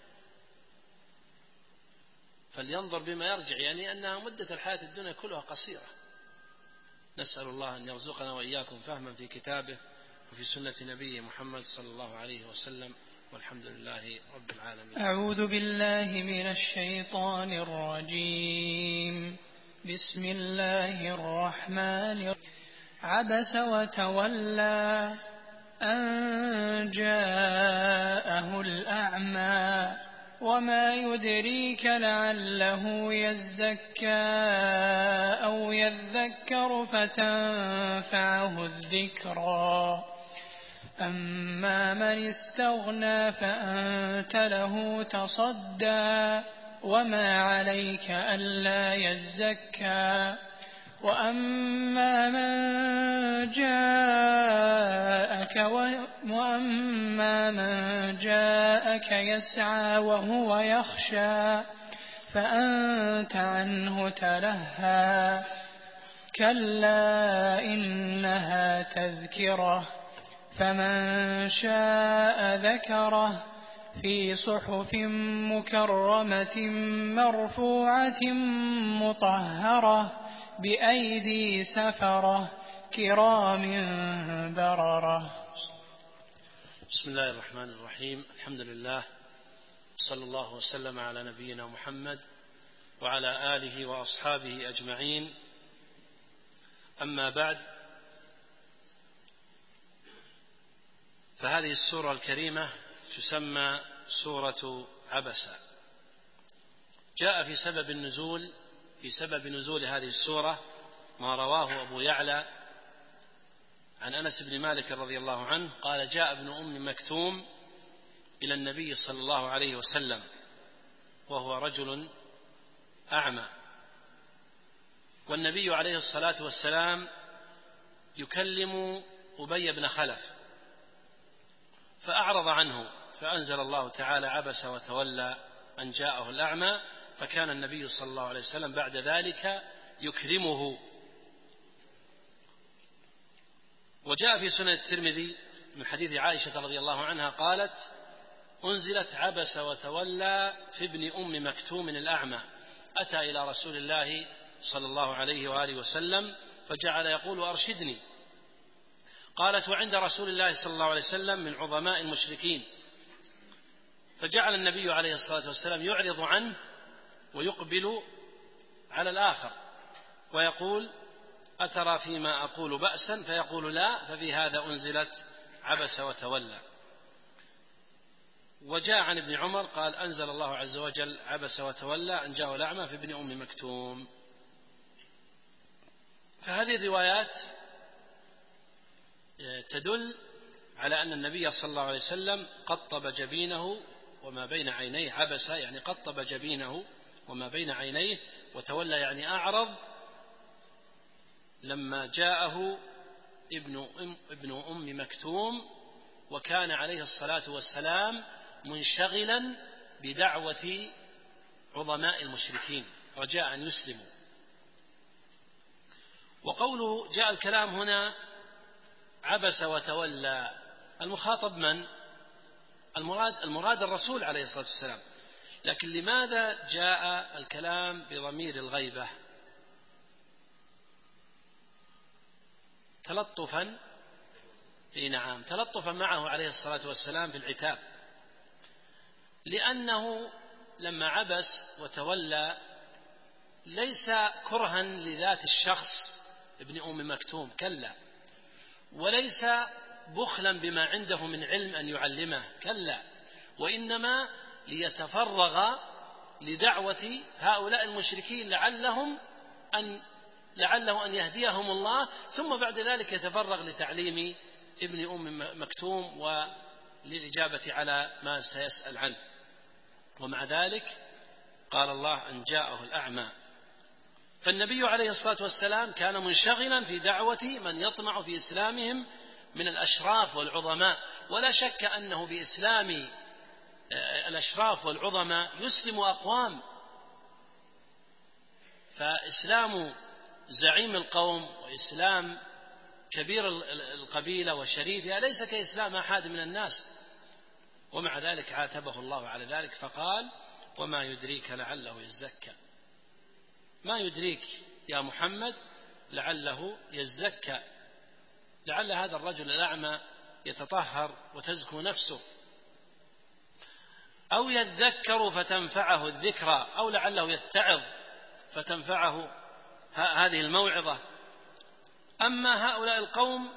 B: فلينظر بما يرجع يعني أنها مدة الحياة الدنيا كلها قصيرة. نسأل الله أن يرزقنا وإياكم فهما في كتابه وفي سنة نبيه محمد صلى الله عليه وسلم، والحمد لله رب العالمين.
A: أعوذ بالله من الشيطان الرجيم. بسم الله الرحمن الرحيم. عبس وتولى أن جاءه الأعمى وما يدريك لعله يزكى أو يذكر فتنفعه الذكرى. أما من استغنى فأنت له تصدى وما عليك ألا يزكى. وأما من جاءك وأما من جاءك يسعى وهو يخشى فأنت عنه تلهى. كلا إنها تذكرة فمن شاء ذكره في صحف مكرمة مرفوعة مطهرة بأيدي سفرة كرام بررة.
B: بسم الله الرحمن الرحيم. الحمد لله صلى الله وسلم على نبينا محمد وعلى آله وأصحابه أجمعين. أما بعد، فهذه السورة الكريمة تسمى سورة عبسة. جاء في سبب النزول في سبب نزول هذه السورة ما رواه أبو يعلى عن أنس بن مالك رضي الله عنه قال: جاء ابن أم مكتوم إلى النبي صلى الله عليه وسلم وهو رجل أعمى، والنبي عليه الصلاة والسلام يكلم أبي بن خلف فأعرض عنه، فأنزل الله تعالى: عبس وتولى أن جاءه الأعمى. فكان النبي صلى الله عليه وسلم بعد ذلك يكرمه. وجاء في سنن الترمذي من حديث عائشة رضي الله عنها قالت: أنزلت عبس وتولى في ابن أم مكتوم الأعمى، أتى إلى رسول الله صلى الله عليه وآله وسلم فجعل يقول: أرشدني. قالت: وعند رسول الله صلى الله عليه وسلم من عظماء المشركين. فجعل النبي عليه الصلاة والسلام يعرض عنه ويقبل على الآخر ويقول: أترى فيما أقول بأسا؟ فيقول: لا. ففي هذا أنزلت عبس وتولى. وجاء عن ابن عمر قال: أنزل الله عز وجل عبس وتولى أن جاءه الأعمى في ابن أم مكتوم. فهذه الروايات تدل على أن النبي صلى الله عليه وسلم قطب جبينه وما بين عينيه. عبس يعني قطب جبينه وما بين عينيه، وتولى يعني أعرض لما جاءه ابن أم, ابن أم مكتوم، وكان عليه الصلاة والسلام منشغلا بدعوة عظماء المشركين رجاء أن يسلموا. وقوله جاء الكلام هنا عبس وتولى، المخاطب من؟ المراد, المراد الرسول عليه الصلاة والسلام. لكن لماذا جاء الكلام بضمير الغيبة؟ تلطفا إيه نعم تلطفا معه عليه الصلاة والسلام في العتاب، لأنه لما عبس وتولى ليس كرها لذات الشخص ابن أم مكتوم، كلا، وليس بخلا بما عنده من علم أن يعلمه، كلا، وإنما ليتفرغ لدعوة هؤلاء المشركين لعلهم أن لعله أن يهديهم الله، ثم بعد ذلك يتفرغ لتعليم ابن أم مكتوم وللإجابة على ما سيسأل عنه. ومع ذلك قال الله أن جاءه الأعمى. فالنبي عليه الصلاة والسلام كان منشغلا في دعوة من يطمع في إسلامهم من الأشراف والعظماء، ولا شك أنه بإسلام الأشراف والعظماء يسلم أقوام، فإسلام زعيم القوم وإسلام كبير القبيلة وشريفها، ليس كإسلام أحد من الناس. ومع ذلك عاتبه الله على ذلك فقال: وما يدريك لعله يزكى. ما يدريك يا محمد لعله يزكى، لعل هذا الرجل الأعمى يتطهر وتزكو نفسه، أو يذكر فتنفعه الذكرى، أو لعله يتعظ فتنفعه هذه الموعظة. أما هؤلاء القوم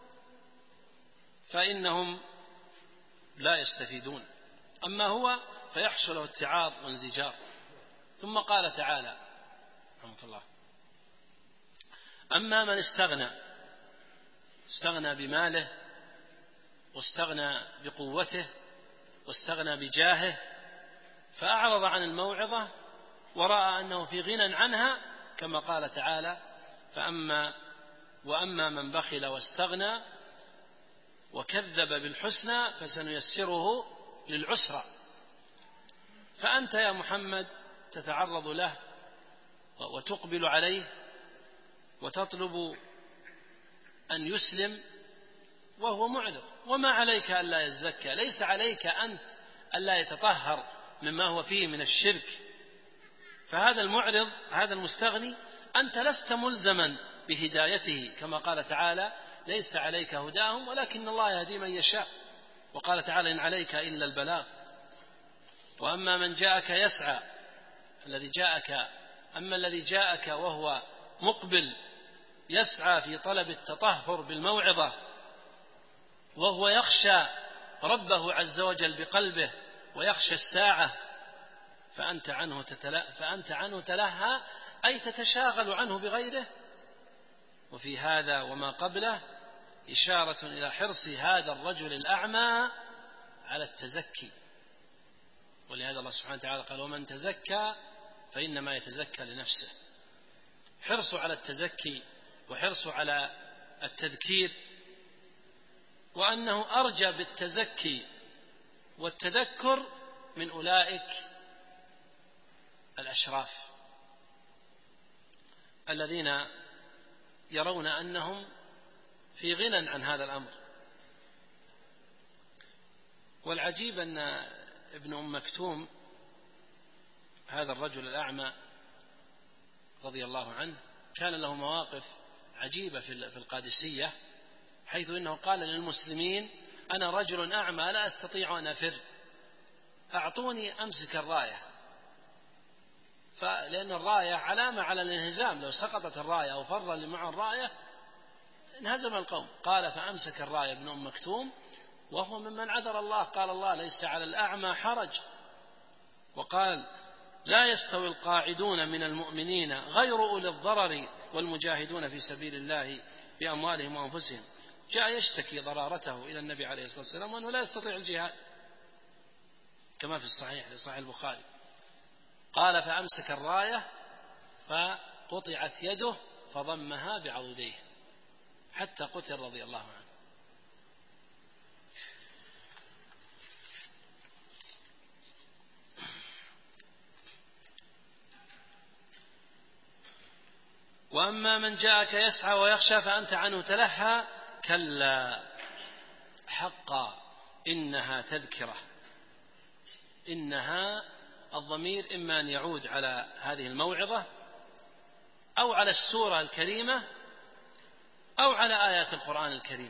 B: فإنهم لا يستفيدون، أما هو فيحصل له اتعاظ وانزجار. ثم قال تعالى رحمه الله: أما من استغنى استغنى بماله، واستغنى بقوته، واستغنى بجاهه، فأعرض عن الموعظة ورأى أنه في غنى عنها، كما قال تعالى: فأما وأما من بخل واستغنى وكذب بالحسنى فسنيسره للعسرى. فأنت يا محمد تتعرض له وتقبل عليه وتطلب أن يسلم وهو معرض، وما عليك ألا يزكى، ليس عليك أنت ألا يتطهر مما هو فيه من الشرك. فهذا المعرض هذا المستغني أنت لست ملزما بهدايته، كما قال تعالى: ليس عليك هداهم ولكن الله يهدي من يشاء. وقال تعالى: إن عليك إلا البلاغ. وأما من جاءك يسعى الذي جاءك أما الذي جاءك وهو مقبل يسعى في طلب التطهر بالموعظة، وهو يخشى ربه عز وجل بقلبه ويخشى الساعة، فأنت عنه تتلهى فأنت عنه تلهى أي تتشاغل عنه بغيره. وفي هذا وما قبله إشارة إلى حرص هذا الرجل الأعمى على التزكي، ولهذا الله سبحانه وتعالى قال: ومن تزكى فإنما يتزكى لنفسه. حرص على التزكي وحرص على التذكير، وأنه أرجى بالتزكي والتذكر من أولئك الأشراف الذين يرون أنهم في غنى عن هذا الأمر. والعجيب أن ابن أم مكتوم هذا الرجل الأعمى رضي الله عنه كان له مواقف عجيبة في القادسية، حيث إنه قال للمسلمين: أنا رجل أعمى لا أستطيع أن أفر، أعطوني أمسك الراية. فلأن الراية علامة على الانهزام، لو سقطت الراية أو فر اللي معه الراية انهزم القوم. قال: فأمسك الراية ابن أم مكتوم وهو ممن عذر الله. قال الله: ليس على الأعمى حرج. وقال: لا يستوي القاعدون من المؤمنين غير أولي الضرر والمجاهدون في سبيل الله بأموالهم وأنفسهم. جاء يشتكي ضرارته إلى النبي عليه الصلاة والسلام وأنه لا يستطيع الجهاد، كما في الصحيح لصحيح البخاري. قال: فأمسك الراية فقطعت يده فضمها بعضديه حتى قتل رضي الله عنه. وأما من جاءك يسعى ويخشى فأنت عنه تلهى، كلا حقا إنها تذكرة. إنها الضمير إما أن يعود على هذه الموعظة أو على السورة الكريمة أو على آيات القرآن الكريم.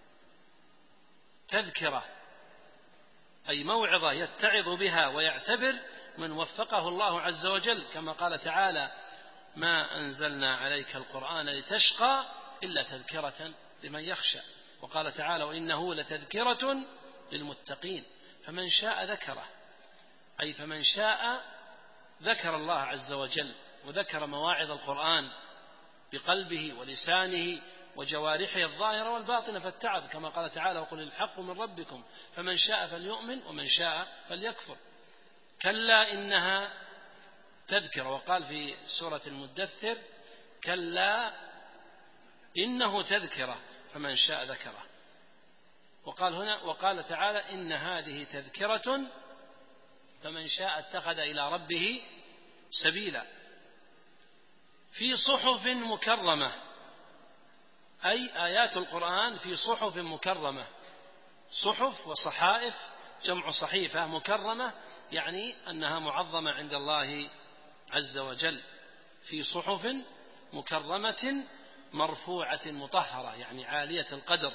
B: تذكرة أي موعظة يتعظ بها ويعتبر من وفقه الله عز وجل، كما قال تعالى: ما أنزلنا عليك القرآن لتشقى إلا تذكرة لمن يخشى. وقال تعالى: وإنه لتذكرة للمتقين فمن شاء ذكره، أي فمن شاء ذكر الله عز وجل وذكر مواعظ القرآن بقلبه ولسانه وجوارحه الظاهرة والباطنة فاتعظ، كما قال تعالى: وقل الحق من ربكم فمن شاء فليؤمن ومن شاء فليكفر. كلا إنها تذكرة. وقال في سورة المدثر: كلا إنه تذكرة فمن شاء ذكره. وقال هنا وقال تعالى: إن هذه تذكرة فمن شاء اتخذ إلى ربه سبيلا. في صحف مكرمة، أي آيات القرآن في صحف مكرمة. صحف وصحائف جمع صحيفة، مكرمة يعني أنها معظمة عند الله عز وجل، في صحف مكرمة مرفوعة مطهرة، يعني عالية القدر،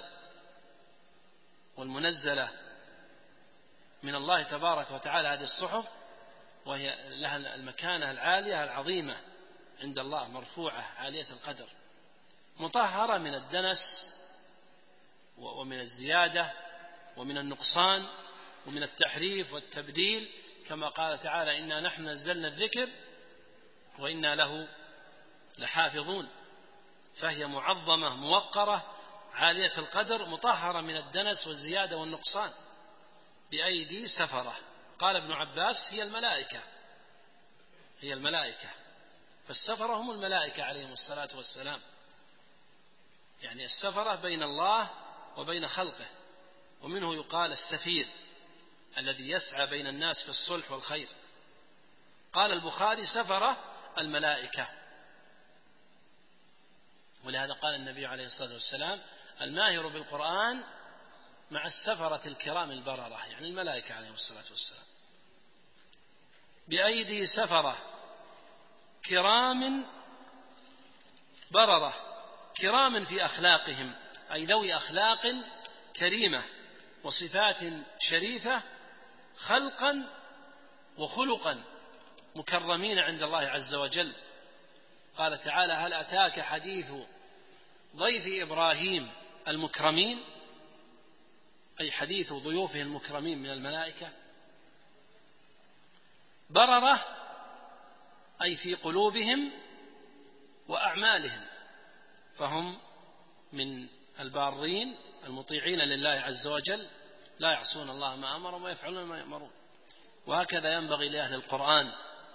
B: والمنزلة من الله تبارك وتعالى هذه الصحف، وهي لها المكانة العالية العظيمة عند الله، مرفوعة عالية القدر، مطهرة من الدنس ومن الزيادة ومن النقصان ومن التحريف والتبديل، كما قال تعالى: إنا نحن نزلنا الذكر وإنا له لحافظون. فهي معظمة موقرة عالية القدر، مطهرة من الدنس والزيادة والنقصان، بأيدي سفرة. قال ابن عباس: هي الملائكة، هي الملائكة، فالسفرة هم الملائكة عليهم الصلاة والسلام، يعني السفرة بين الله وبين خلقه، ومنه يقال السفير الذي يسعى بين الناس في الصلح والخير. قال البخاري: سفرة الملائكة. ولهذا قال النبي عليه الصلاة والسلام: الماهر بالقرآن مع السفرة الكرام البررة، يعني الملائكة عليهم الصلاة والسلام، بأيدي سفرة كرام بررة. كرام في أخلاقهم، أي ذوي أخلاق كريمة وصفات شريفة، خلقا وخلقا، مكرمين عند الله عز وجل. قال تعالى: هل أتاك حديث ضيف إبراهيم المكرمين، أي حديث ضيوفه المكرمين من الملائكة. بررة أي في قلوبهم وأعمالهم، فهم من البارين المطيعين لله عز وجل، لا يعصون الله ما أمرهم ويفعلون ما يأمرون. وهكذا ينبغي لأهل القرآن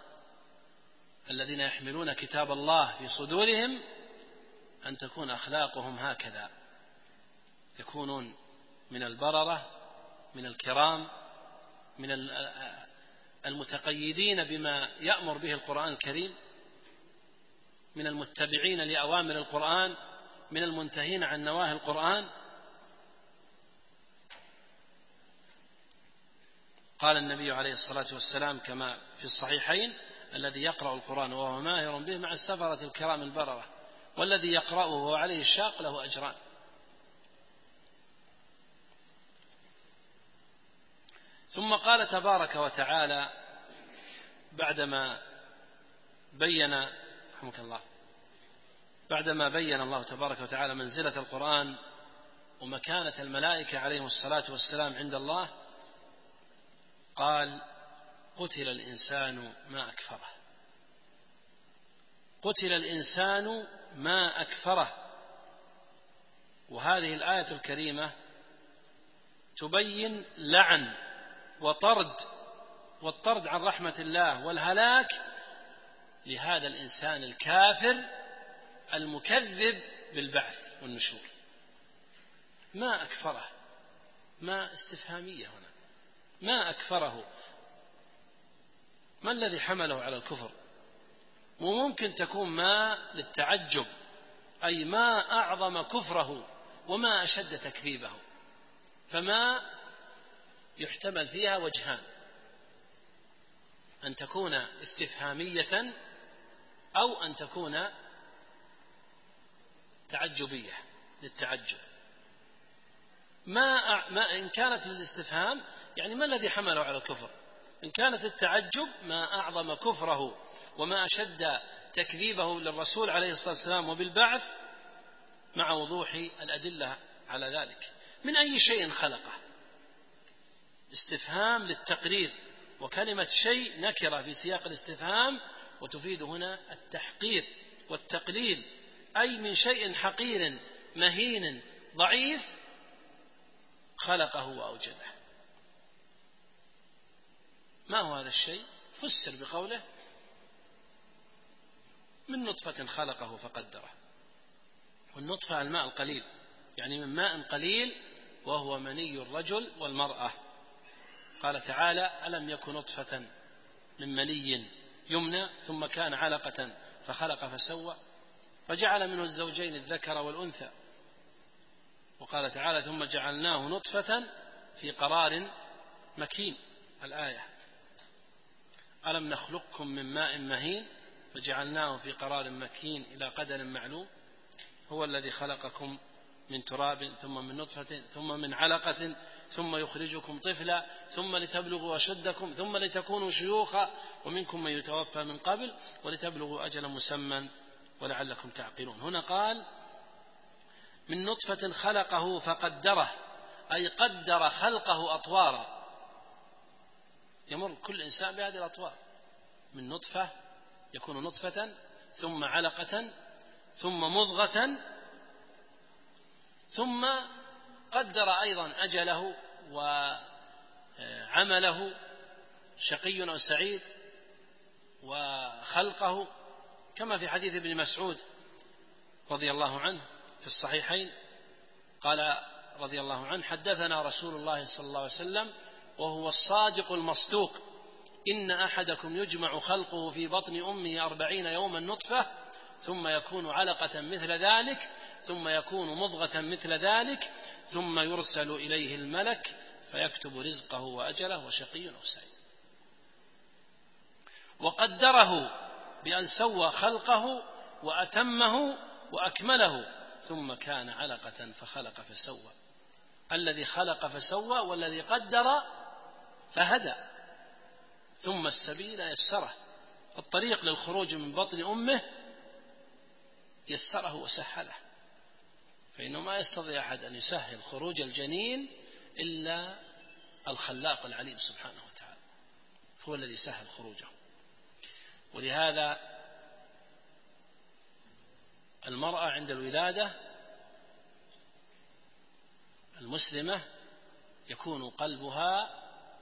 B: الذين يحملون كتاب الله في صدورهم أن تكون أخلاقهم هكذا، يكونون من البررة، من الكرام، من المتقيدين بما يأمر به القرآن الكريم، من المتبعين لأوامر القرآن، من المنتهين عن نواهي القرآن. قال النبي عليه الصلاة والسلام كما في الصحيحين: الذي يقرأ القرآن وهو ماهر به مع السفرة الكرام البررة، والذي يقرأه وهو عليه الشاق له أجران. ثم قال تبارك وتعالى بعدما بين رحمك الله بعدما بين الله تبارك وتعالى منزلة القرآن ومكانة الملائكة عليهم الصلاة والسلام عند الله، قال: قتل الإنسان ما أكفره. قتل الإنسان ما أكفره. وهذه الآية الكريمة تبين لعن وطرد والطرد عن رحمة الله والهلاك لهذا الإنسان الكافر المكذب بالبعث والنشور. ما أكفره، ما استفهامية هنا، ما أكفره، ما الذي حمله على الكفر؟ وممكن تكون ما للتعجب، أي ما أعظم كفره وما أشد تكذيبه، فما يحتمل فيها وجهان: أن تكون استفهامية أو أن تكون تعجبية للتعجب. ما, ما إن كانت الاستفهام يعني ما الذي حمله على الكفر، إن كانت التعجب ما أعظم كفره وما أشد تكذيبه للرسول عليه الصلاة والسلام وبالبعث، مع وضوح الأدلة على ذلك. من أي شيء خلقه؟ استفهام للتقرير، وكلمة شيء نكرة في سياق الاستفهام، وتفيد هنا التحقير والتقليل، أي من شيء حقير مهين ضعيف خلقه وأوجده. ما هو هذا الشيء؟ فسر بقوله: من نطفة خلقه فقدره. والنطفة الماء القليل، يعني من ماء قليل وهو مني الرجل والمرأة. قال تعالى: ألم يكن نطفة من مني يمنى ثم كان علقة فخلق فسوى فجعل منه الزوجين الذكر والأنثى وقال تعالى ثم جعلناه نطفة في قرار مكين الآية. ألم نخلقكم من ماء مهين فجعلناه في قرار مكين إلى قدر معلوم. هو الذي خلقكم من تراب ثم من نطفة ثم من علقة ثم يخرجكم طفلا ثم لتبلغوا أشدكم ثم لتكونوا شيوخا ومنكم من يتوفى من قبل ولتبلغوا أجلا مسمى ولعلكم تعقلون. هنا قال من نطفة خلقه فقدره، أي قدر خلقه أطوارا، يمر كل إنسان بهذه الأطوار، من نطفة يكون نطفة ثم علقة ثم مضغة ثم قدر أيضا أجله وعمله شقي أو سعيد وخلقه، كما في حديث ابن مسعود رضي الله عنه في الصحيحين قال رضي الله عنه حدثنا رسول الله صلى الله عليه وسلم وهو الصادق المصدوق إن أحدكم يجمع خلقه في بطن أمه أربعين يوما نطفة ثم يكون علقة مثل ذلك ثم يكون مضغة مثل ذلك ثم يرسل إليه الملك فيكتب رزقه وأجله وشقي أو سعيد. وقدره بأن سوى خلقه وأتمه وأكمله ثم كان علقة فخلق فسوى. الذي خلق فسوى والذي قدر فهدى. ثم السبيل يسره، الطريق للخروج من بطن أمه يسره وسهله، فإنه ما يستطيع أحد أن يسهل خروج الجنين إلا الخلاق العليم سبحانه وتعالى، هو الذي سهل خروجه. ولهذا المرأة عند الولادة المسلمة يكون قلبها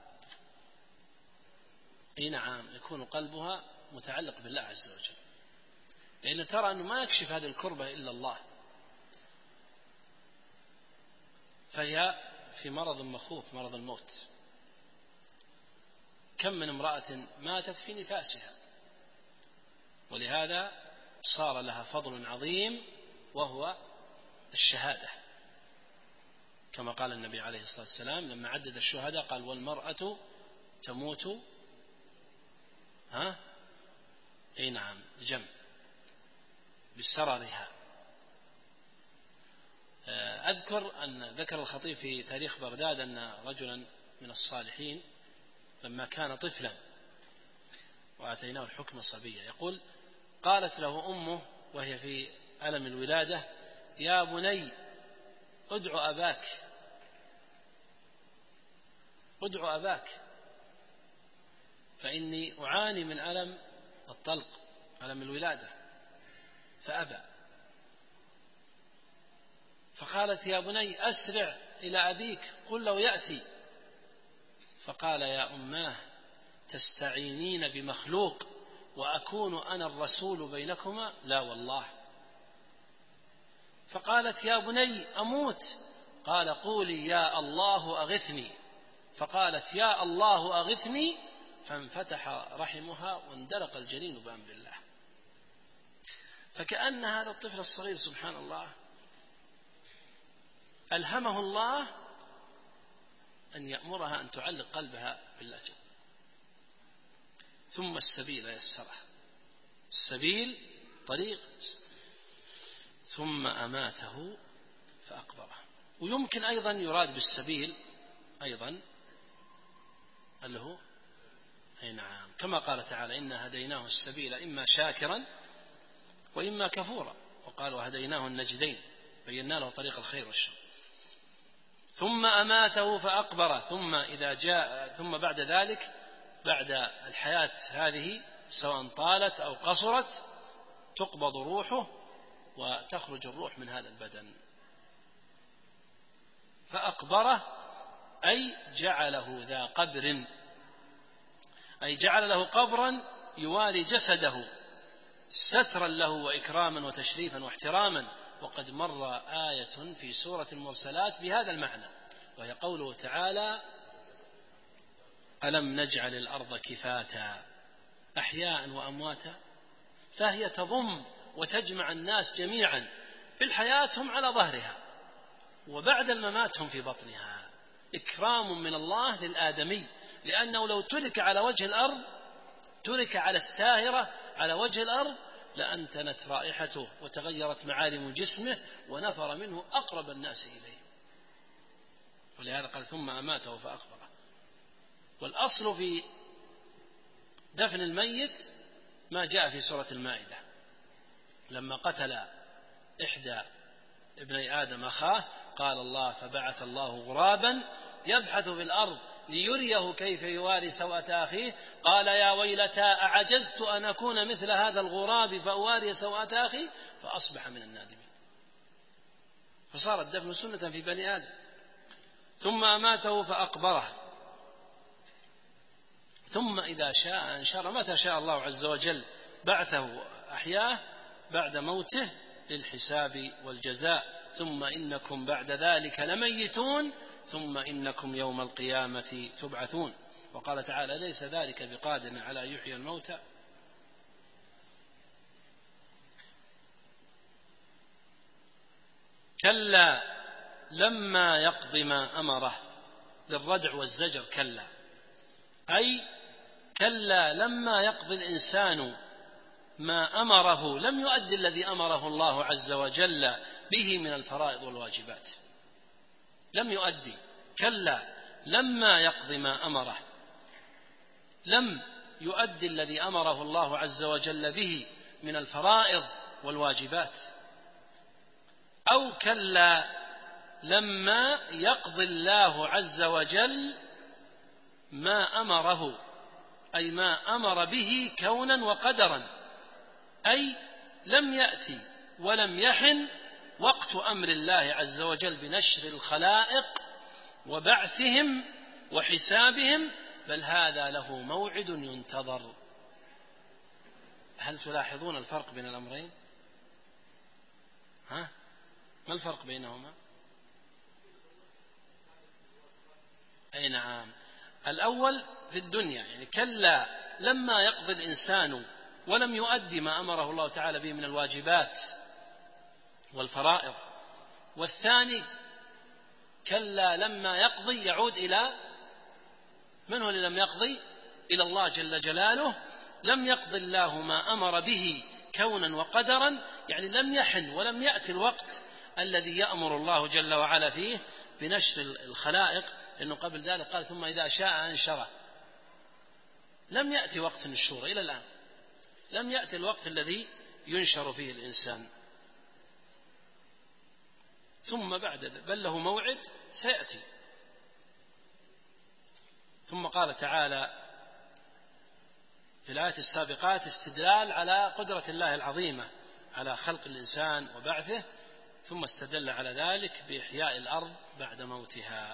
B: اي نعم يكون قلبها متعلق بالله عز وجل، لأن ترى أنه ما يكشف هذه الكربة إلا الله، فهي في مرض مخوف، مرض الموت. كم من امرأة ماتت في نفاسها، ولهذا صار لها فضل عظيم وهو الشهادة، كما قال النبي عليه الصلاة والسلام لما عدد الشهداء قال والمرأة تموت ها اي نعم جمع بسررها. أذكر أن ذكر الخطيب في تاريخ بغداد أن رجلا من الصالحين لما كان طفلا وآتيناه الحكم صبيا يقول قالت له أمه وهي في ألم الولادة يا بني ادعو أباك ادعو أباك فإني أعاني من ألم الطلق ألم الولادة. فأبى، فقالت يا بني أسرع إلى أبيك قل له يأتي. فقال يا أماه تستعينين بمخلوق وأكون أنا الرسول بينكما لا والله. فقالت يا بني أموت قال قولي يا الله أغثني. فقالت يا الله أغثني فانفتح رحمها واندلق الجنين بأمر الله. فكأن هذا الطفل الصغير سبحان الله ألهمه الله أن يأمرها أن تعلق قلبها بالله جل. ثم السبيل يسره، السبيل طريق، ثم أماته فأقبره. ويمكن أيضا يراد بالسبيل أيضا اللي هو أي نعم كما قال تعالى إنا هديناه السبيل إما شاكرا وإما كفورا، وقال وهديناه النجدين بينا له طريق الخير والشر. ثم أماته فأقبره، ثم إذا جاء ثم بعد ذلك بعد الحياة هذه سواء طالت أو قصرت تقبض روحه وتخرج الروح من هذا البدن. فأقبره أي جعله ذا قبر، أي جعل له قبرا يواري جسده سترا له وإكراما وتشريفا واحتراما. وقد مر آية في سورة المرسلات بهذا المعنى، وهي قوله تعالى ألم نجعل الأرض كفاتا أحياء وأمواتا. فهي تضم وتجمع الناس جميعا في الحياة هم على ظهرها، وبعد الممات هم في بطنها. إكرام من الله للآدمي، لأنه لو ترك على وجه الأرض، ترك على الساهرة على وجه الأرض، لأنتنت رائحته وتغيرت معالم جسمه ونفر منه أقرب الناس إليه. ولهذا قال ثم أماته فأقبره. والأصل في دفن الميت ما جاء في سورة المائدة لما قتل إحدى ابني آدم أخاه، قال الله فبعث الله غرابا يبحث في الأرض ليريه كيف يواري سوءة أخيه، قال يا ويلتى أعجزت أن أكون مثل هذا الغراب فأواري سوءة أخي فأصبح من النادمين. فصار الدفن سنة في بني آدم. ثم أماته فأقبره ثم إذا شاء أنشره. متى شاء الله عز وجل بعثه أحياه بعد موته للحساب والجزاء. ثم إنكم بعد ذلك لميتون ثم إنكم يوم القيامة تبعثون. وقال تعالى ليس ذلك بقادر على يحيي الموتى. كلا لما يقض ما أمره، للردع والزجر كلا، أي كلا لما يقضي الإنسان ما أمره، لم يؤدي الذي أمره الله عز وجل به من الفرائض والواجبات، لم يؤدي. كلا لما يقضي ما أمره، لم يؤدي الذي أمره الله عز وجل به من الفرائض والواجبات. أو كلا لما يقضي الله عز وجل ما أمره، أي ما أمر به كونا وقدرا، أي لم يأتي ولم يحن وقت أمر الله عز وجل بنشر الخلائق وبعثهم وحسابهم، بل هذا له موعد ينتظر. هل تلاحظون الفرق بين الأمرين؟ ها؟ ما الفرق بينهما؟ أي نعم، الأول في الدنيا، يعني كلا لما يقضي الإنسان ولم يؤدي ما أمره الله تعالى به من الواجبات والفرائض. والثاني كلا لما يقضي يعود إلى من هو اللي لم يقضي؟ إلى الله جل جلاله. لم يقضي الله ما أمر به كونا وقدرا، يعني لم يحن ولم يأتي الوقت الذي يأمر الله جل وعلا فيه بنشر الخلائق، لأنه قبل ذلك قال ثم إذا شاء أنشره. لم يأتي وقت النشور إلى الآن، لم يأتي الوقت الذي ينشر فيه الإنسان. ثم بعد ذلك بل له موعد سيأتي. ثم قال تعالى في الآيات السابقات استدلال على قدرة الله العظيمة على خلق الإنسان وبعثه، ثم استدل على ذلك بإحياء الأرض بعد موتها.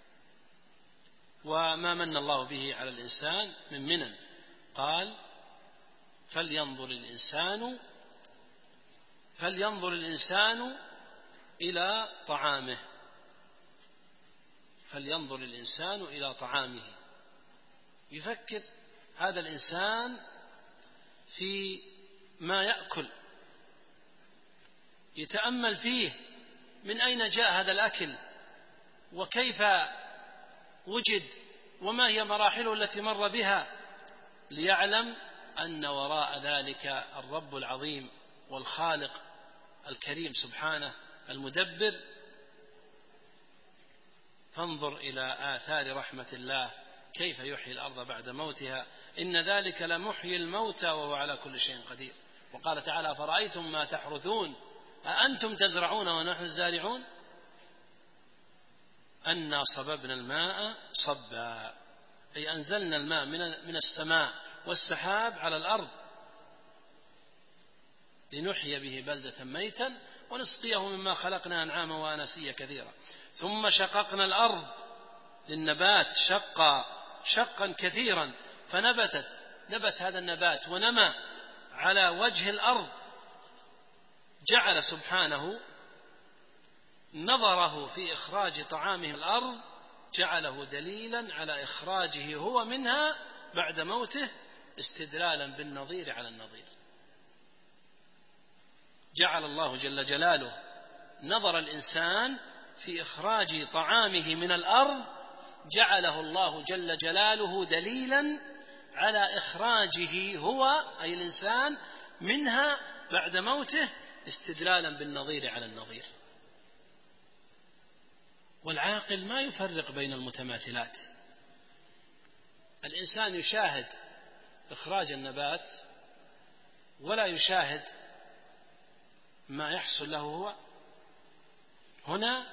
B: وما من الله به على الإنسان من منن، قال فلينظر الإنسان فلينظر الإنسان إلى طعامه فلينظر الإنسان إلى طعامه يفكر هذا الإنسان في ما يأكل، يتأمل فيه من أين جاء هذا الأكل وكيف وجد وما هي مراحله التي مر بها، ليعلم أن وراء ذلك الرب العظيم والخالق الكريم سبحانه المدبر. فانظر إلى آثار رحمة الله كيف يحيي الأرض بعد موتها، إن ذلك لمحيي الموتى وهو على كل شيء قدير. وقال تعالى فرأيتم ما تحرثون أأنتم تزرعون ونحن الزارعون أنا صببنا الماء صبا، أي أنزلنا الماء من السماء والسحاب على الأرض لنحيي به بلدة ميتا ونسقيه مما خلقنا أنعاما وأناسيا كثيرا. ثم شققنا الأرض للنبات شقا شقا كثيرا فنبتت نبت هذا النبات ونمى على وجه الأرض. جعل سبحانه نظره في إخراج طعامه الأرض جعله دليلا على إخراجه هو منها بعد موته استدلالا بالنظير على النظير. جعل الله جل جلاله نظر الإنسان في إخراج طعامه من الأرض جعله الله جل جلاله دليلا على إخراجه هو أي الإنسان منها بعد موته استدلالا بالنظير على النظير. والعاقل ما يفرق بين المتماثلات. الإنسان يشاهد إخراج النبات ولا يشاهد ما يحصل له هو. هنا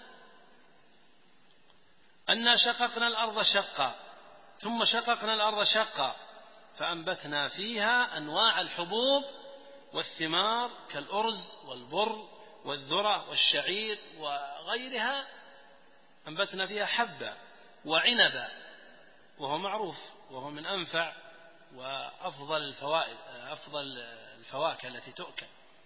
B: أنا شققنا الأرض شقا ثم شققنا الأرض شقا فأنبتنا فيها أنواع الحبوب والثمار كالأرز والبر والذرة والشعير وغيرها، أنبتنا فيها حبة وعنبا، وهو معروف وهو من أنفع وأفضل الفوائد أفضل الفواكه التي تؤكل.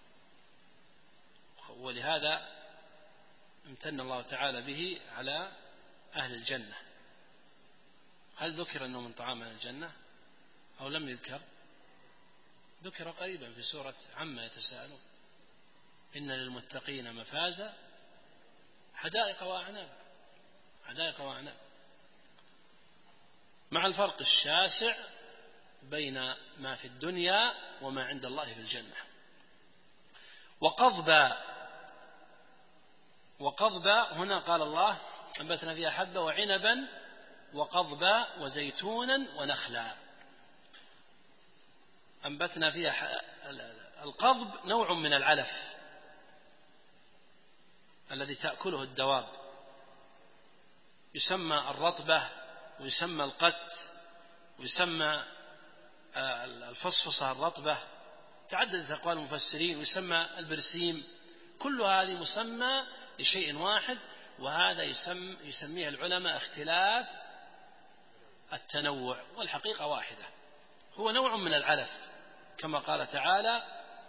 B: ولهذا امتن الله تعالى به على أهل الجنة. هل ذكر أنه من طعام أهل الجنة أو لم يذكر؟ ذكر قريبا في سورة عما يتساءلون. إن للمتقين مفازا حدائق وأعناب، حدائق وأعناب، مع الفرق الشاسع بين ما في الدنيا وما عند الله في الجنة. وقضبا، وقضبا هنا قال الله أنبتنا فيها حبة وعنبا وقضبا وزيتونا ونخلا. أنبتنا فيها القضب نوع من العلف الذي تأكله الدواب، يسمى الرطبة ويسمى القت ويسمى الفصفصة الرطبة، تعددت أقوال المفسرين، ويسمى البرسيم. كل هذه مسمى لشيء واحد، وهذا يسم يسميه العلماء اختلاف التنوع، والحقيقة واحدة، هو نوع من العلف، كما قال تعالى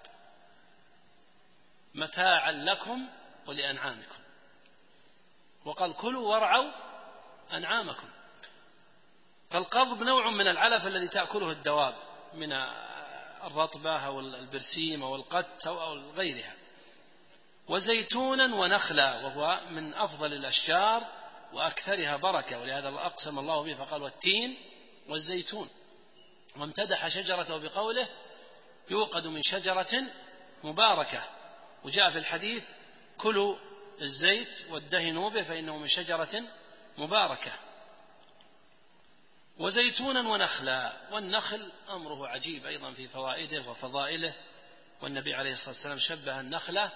B: متاعا لكم ولأنعامكم، وقال كلوا وارعوا أنعامكم. فالقضب نوع من العلف الذي تأكله الدواب من الرطبة أو البرسيم أو القت أو غيرها. وزيتونا ونخلا، وهو من أفضل الأشجار وأكثرها بركة، ولهذا أقسم الله به فقال والتين والزيتون، وامتدح شجرته بقوله يوقد من شجرة مباركة. وجاء في الحديث كلوا الزيت وادهنوا به فإنه من شجرة مباركة. وزيتونا ونخلا، والنخل أمره عجيب أيضا في فوائده وفضائله، والنبي عليه الصلاة والسلام شبه النخلة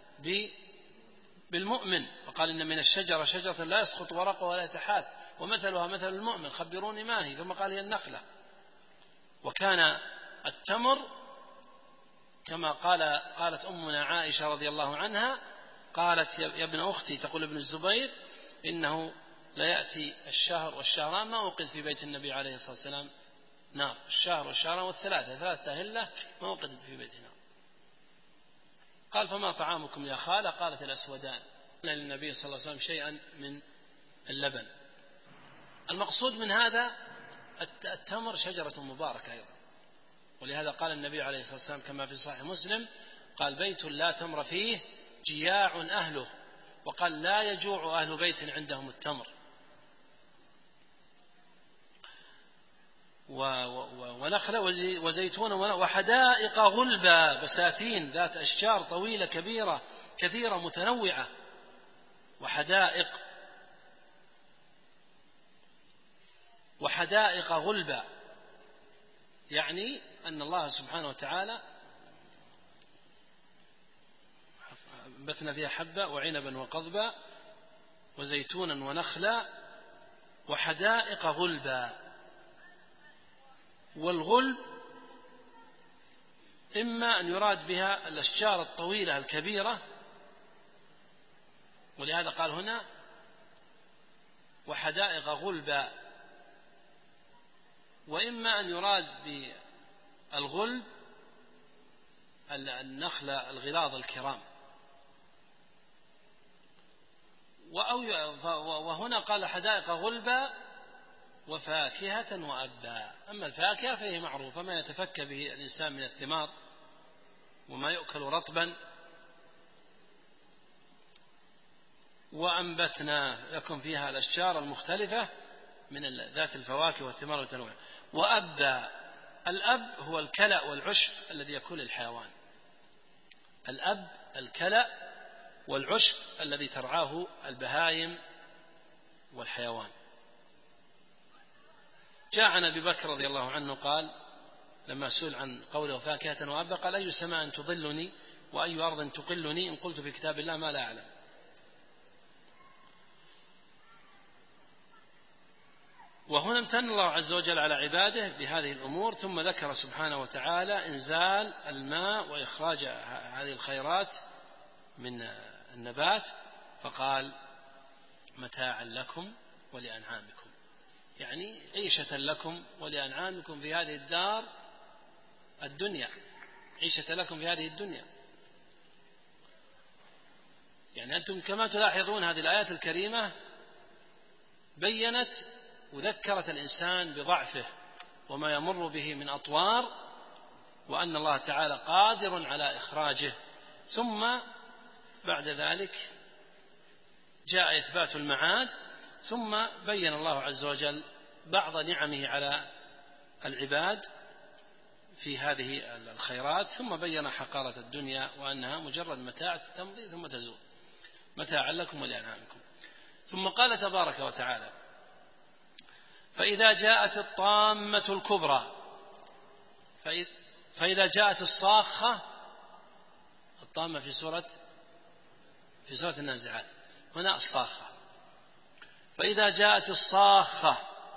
B: بالمؤمن وقال إن من الشجرة شجرة لا يسقط ورقها ولا يتحات ومثلها مثل المؤمن خبروني ما هي، ثم قال هي النخلة. وكان التمر كما قال قالت أمنا عائشة رضي الله عنها، قالت يا ابن أختي، تقول ابن الزبير، إنه لا يأتي الشهر والشهران ما أوقد في بيت النبي عليه الصلاة والسلام نار، الشهر والشهران والثلاثة ثلاثة أهلة ما أوقد في بيت نار. قال فما طعامكم يا خالة؟ قالت الأسودان. للنبي صلى الله عليه وسلم شيئا من اللبن. المقصود من هذا التمر شجرة مباركة أيضا، ولهذا قال النبي عليه الصلاة والسلام كما في صحيح مسلم قال بيت لا تمر فيه جياع أهله، وقال لا يجوع أهل بيت عندهم التمر. ونخل وزيتون وحدائق غلبا، بساتين ذات أشجار طويلة كبيرة كثيرة متنوعة. وحدائق وحدائق غلبا يعني أن الله سبحانه وتعالى أنبتنا فيها حبة وعنبا وقضبا وزيتونا ونخلا وحدائق غلبا. والغلب إما أن يراد بها الأشجار الطويلة الكبيرة، ولهذا قال هنا وحدائق غلبا، وإما أن يراد بالغلب النخلة الغلاظ الكرام. وهنا قال حدائق غلبا وفاكهة وأبا. أما الفاكهة فهي معروفة، ما يتفكى به الإنسان من الثمار وما يؤكل رطبا. وأنبتنا لكم فيها الأشجار المختلفة من ذات الفواكه والثمار والتنوع. وأب، الأب هو الكلأ والعشب الذي يأكل الحيوان. الأب الكلأ والعشب الذي ترعاه البهائم والحيوان. جاء عن أبي بكر رضي الله عنه قال لما سئل عن قوله فاكهة وأبا قال أي سماء تظلني وأي أرض تقلني إن قلت في كتاب الله ما لا أعلم. وهنا امتن الله عز وجل على عباده بهذه الأمور، ثم ذكر سبحانه وتعالى إنزال الماء وإخراج هذه الخيرات من النبات، فقال متاعا لكم ولأنعامكم، يعني عيشة لكم ولأنعامكم في هذه الدار الدنيا، عيشة لكم في هذه الدنيا. يعني أنتم كما تلاحظون هذه الآيات الكريمة بيّنت وذكرت الإنسان بضعفه وما يمر به من أطوار، وأن الله تعالى قادر على إخراجه. ثم بعد ذلك جاء إثبات المعاد، ثم بيّن الله عز وجل بعض نعمه على العباد في هذه الخيرات، ثم بيّن حقارة الدنيا وأنها مجرد متاع تمضي ثم تزول، متاعا لكم ولأنعامكم. ثم قال تبارك وتعالى فإذا جاءت الطامة الكبرى، فإذا جاءت الصاخة، الطامة في سورة في سورة النازعات، هنا الصاخة. فإذا جاءت الصاخة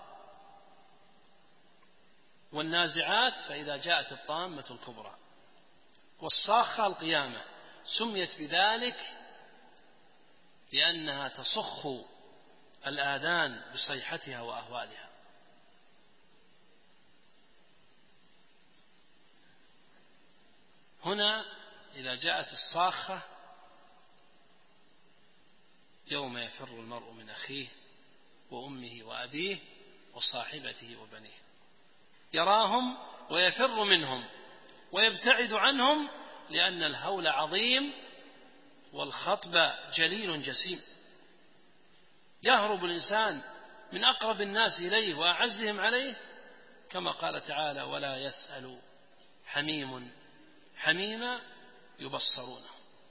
B: والنازعات فإذا جاءت الطامة الكبرى. والصاخة القيامة، سميت بذلك لأنها تصخ الآذان بصيحتها وأهوالها. هنا إذا جاءت الصاخة يوم يفر المرء من أخيه وأمه وأبيه وصاحبته وبنيه، يراهم ويفر منهم ويبتعد عنهم لأن الهول عظيم والخطب جليل جسيم. يهرب الإنسان من أقرب الناس إليه وأعزهم عليه، كما قال تعالى ولا يسأل حميم حميما يبصرونه.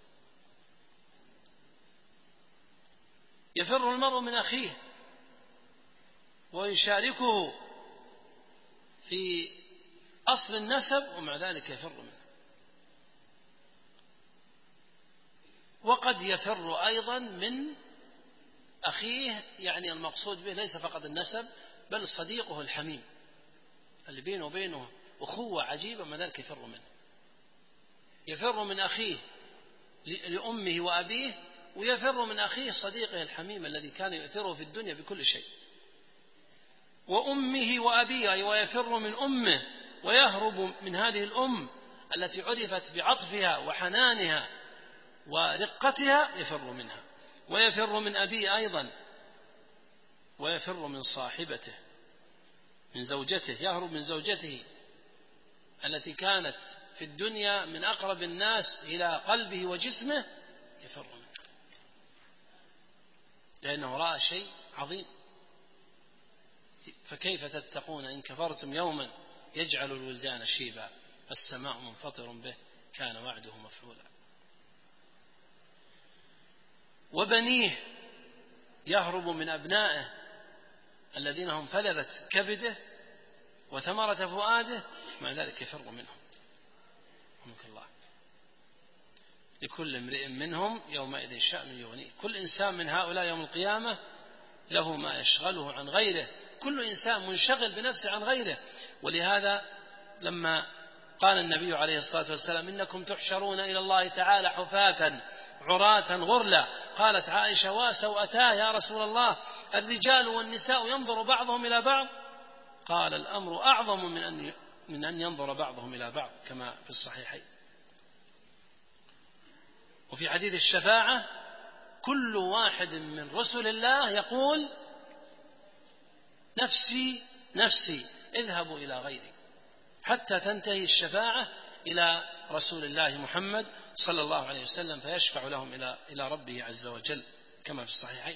B: يفر المرء من أخيه ويشاركه في أصل النسب ومع ذلك يفر منه. وقد يفر أيضا من أخيه، يعني المقصود به ليس فقط النسب بل صديقه الحميم اللي بينه وبينه أخوة عجيبة، ما ذلك يفر منه. يفر من أخيه لأمه وأبيه، ويفر من أخيه صديقه الحميم الذي كان يؤثره في الدنيا بكل شيء. وأمه وأبيه، أي ويفر من أمه ويهرب من هذه الأم التي عرفت بعطفها وحنانها ورقتها، يفر منها. ويفر من أبيه أيضا، ويفر من صاحبته من زوجته، يهرب من زوجته التي كانت في الدنيا من أقرب الناس إلى قلبه وجسمه، يفر منه لأنه رأى شيء عظيم. فكيف تتقون إن كفرتم يوما يجعل الولدان شيبا السماء منفطر به كان وعده مفعولا. وبنيه، يهرب من أبنائه الذين هم فلذة كبده وثمرة فؤاده، مع ذلك يفر منهم. رحمك الله. لكل امرئ منهم يومئذ شأن يغنيه. كل إنسان من هؤلاء يوم القيامة له ما يشغله عن غيره، كل إنسان منشغل بنفسه عن غيره. ولهذا لما قال النبي عليه الصلاة والسلام إنكم تحشرون إلى الله تعالى حفاة عراة غرلا، قالت عائشة وسوءتاه يا رسول الله، الرجال والنساء ينظر بعضهم إلى بعض؟ قال الأمر أعظم من أن من أن ينظر بعضهم إلى بعض، كما في الصحيحين. وفي حديث الشفاعة كل واحد من رسل الله يقول نفسي نفسي اذهبوا إلى غيري، حتى تنتهي الشفاعة إلى رسول الله محمد صلى الله عليه وسلم، فيشفع لهم إلى إلى ربه عز وجل كما في الصحيحين.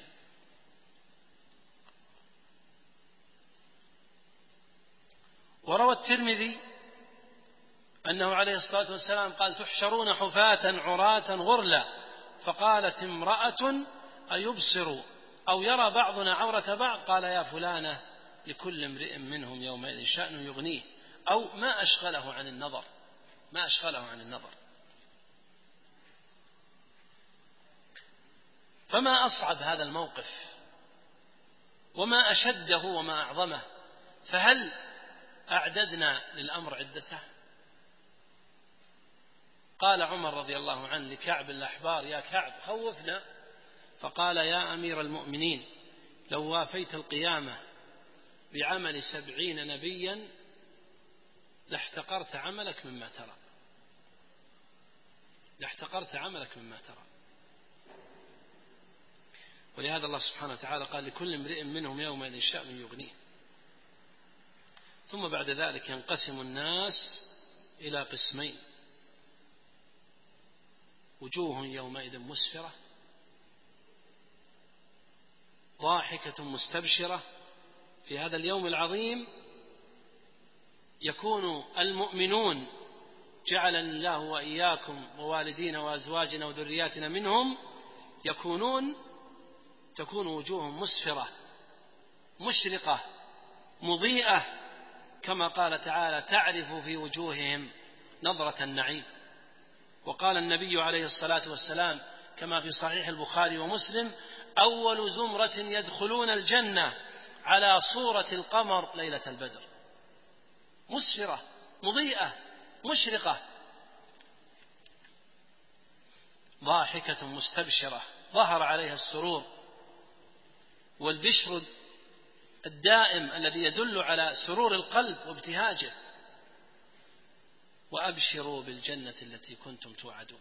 B: وروى الترمذي أنه عليه الصلاة والسلام قال: تحشرون حفاة عراة غرلا، فقالت امرأة: أيبصر أو يرى بعضنا عورة بعض؟ قال: يا فلانة، لكل امرئ منهم يومئذ شأن يغنيه، أو ما أشغله عن النظر ما أشغله عن النظر. فما أصعب هذا الموقف وما أشده وما أعظمه؟ فهل أعددنا للأمر عدته؟ قال عمر رضي الله عنه لكعب الأحبار: يا كعب خوفنا. فقال: يا أمير المؤمنين، لو وافيت القيامة بعمل سبعين نبيا لاحتقرت عملك مما ترى لاحتقرت عملك مما ترى ولهذا الله سبحانه وتعالى قال: لكل امرئ منهم يومئذ شأن يغنيه. ثم بعد ذلك ينقسم الناس إلى قسمين: وجوه يومئذ مسفرة ضاحكة مستبشرة. في هذا اليوم العظيم يكون المؤمنون، جعلني الله وإياكم ووالدينا وأزواجنا وذرياتنا منهم، يكونون تكون وجوههم مسفرة مشرقة مضيئة، كما قال تعالى: تعرف في وجوههم نظرة النعيم. وقال النبي عليه الصلاة والسلام كما في صحيح البخاري ومسلم: أول زمرة يدخلون الجنة على صورة القمر ليلة البدر، مسفرة مضيئة مشرقة ضاحكة مستبشرة، ظهر عليها السرور والبشر الدائم الذي يدل على سرور القلب وابتهاجه. وأبشروا بالجنة التي كنتم توعدون.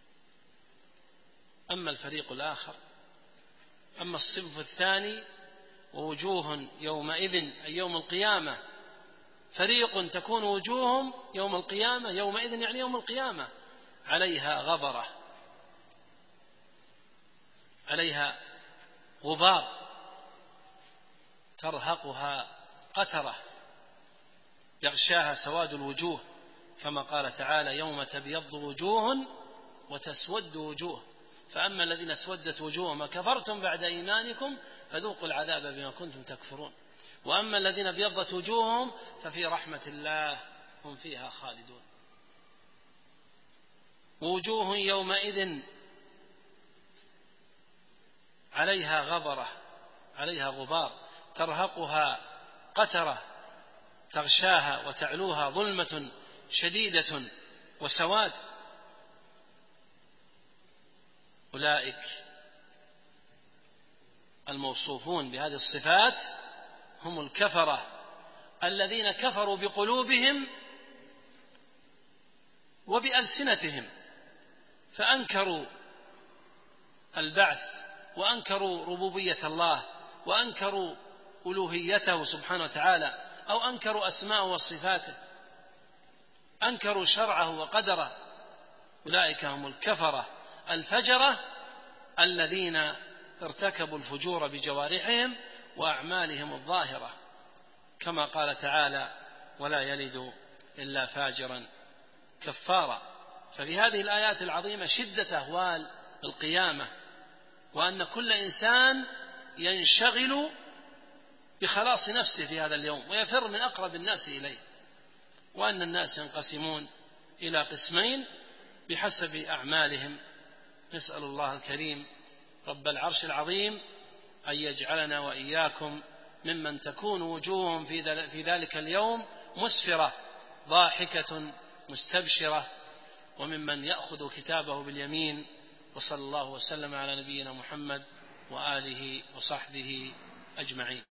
B: أما الفريق الآخر، أما الصنف الثاني: ووجوه يومئذ أي يوم القيامة، فريق تكون وجوههم يوم القيامة، يومئذ يعني يوم القيامة، عليها غبرة، عليها غبار، ترهقها قترة، يغشاها سواد الوجوه، كما قال تعالى: يوم تبيض وجوه وتسود وجوه، فأما الذين اسودت وجوههم كفرتم بعد إيمانكم فذوقوا العذاب بما كنتم تكفرون، وأما الذين ابيضت وجوههم ففي رحمة الله هم فيها خالدون. ووجوه يومئذ عليها غبرة، عليها غبار، ترهقها قترة، تغشاها وتعلوها ظلمة شديدة وسواد. أولئك الموصوفون بهذه الصفات هم الكفرة الذين كفروا بقلوبهم وبألسنتهم، فأنكروا البعث، وأنكروا ربوبية الله، وأنكروا ألوهيته سبحانه وتعالى، أو أنكروا أسماءه وصفاته، أنكروا شرعه وقدره. أولئك هم الكفرة الفجرة الذين ارتكبوا الفجور بجوارحهم وأعمالهم الظاهرة، كما قال تعالى: ولا يلد إلا فاجرا كفارا. ففي هذه الآيات العظيمة شدة أهوال القيامة، وأن كل إنسان ينشغل بخلاص نفسه في هذا اليوم ويفر من أقرب الناس إليه، وأن الناس ينقسمون إلى قسمين بحسب أعمالهم. نسأل الله الكريم رب العرش العظيم أن يجعلنا وإياكم ممن تكون وجوههم في ذلك اليوم مسفرة ضاحكة مستبشرة، وممن يأخذ كتابه باليمين. وصلى الله وسلم على نبينا محمد وآله وصحبه أجمعين.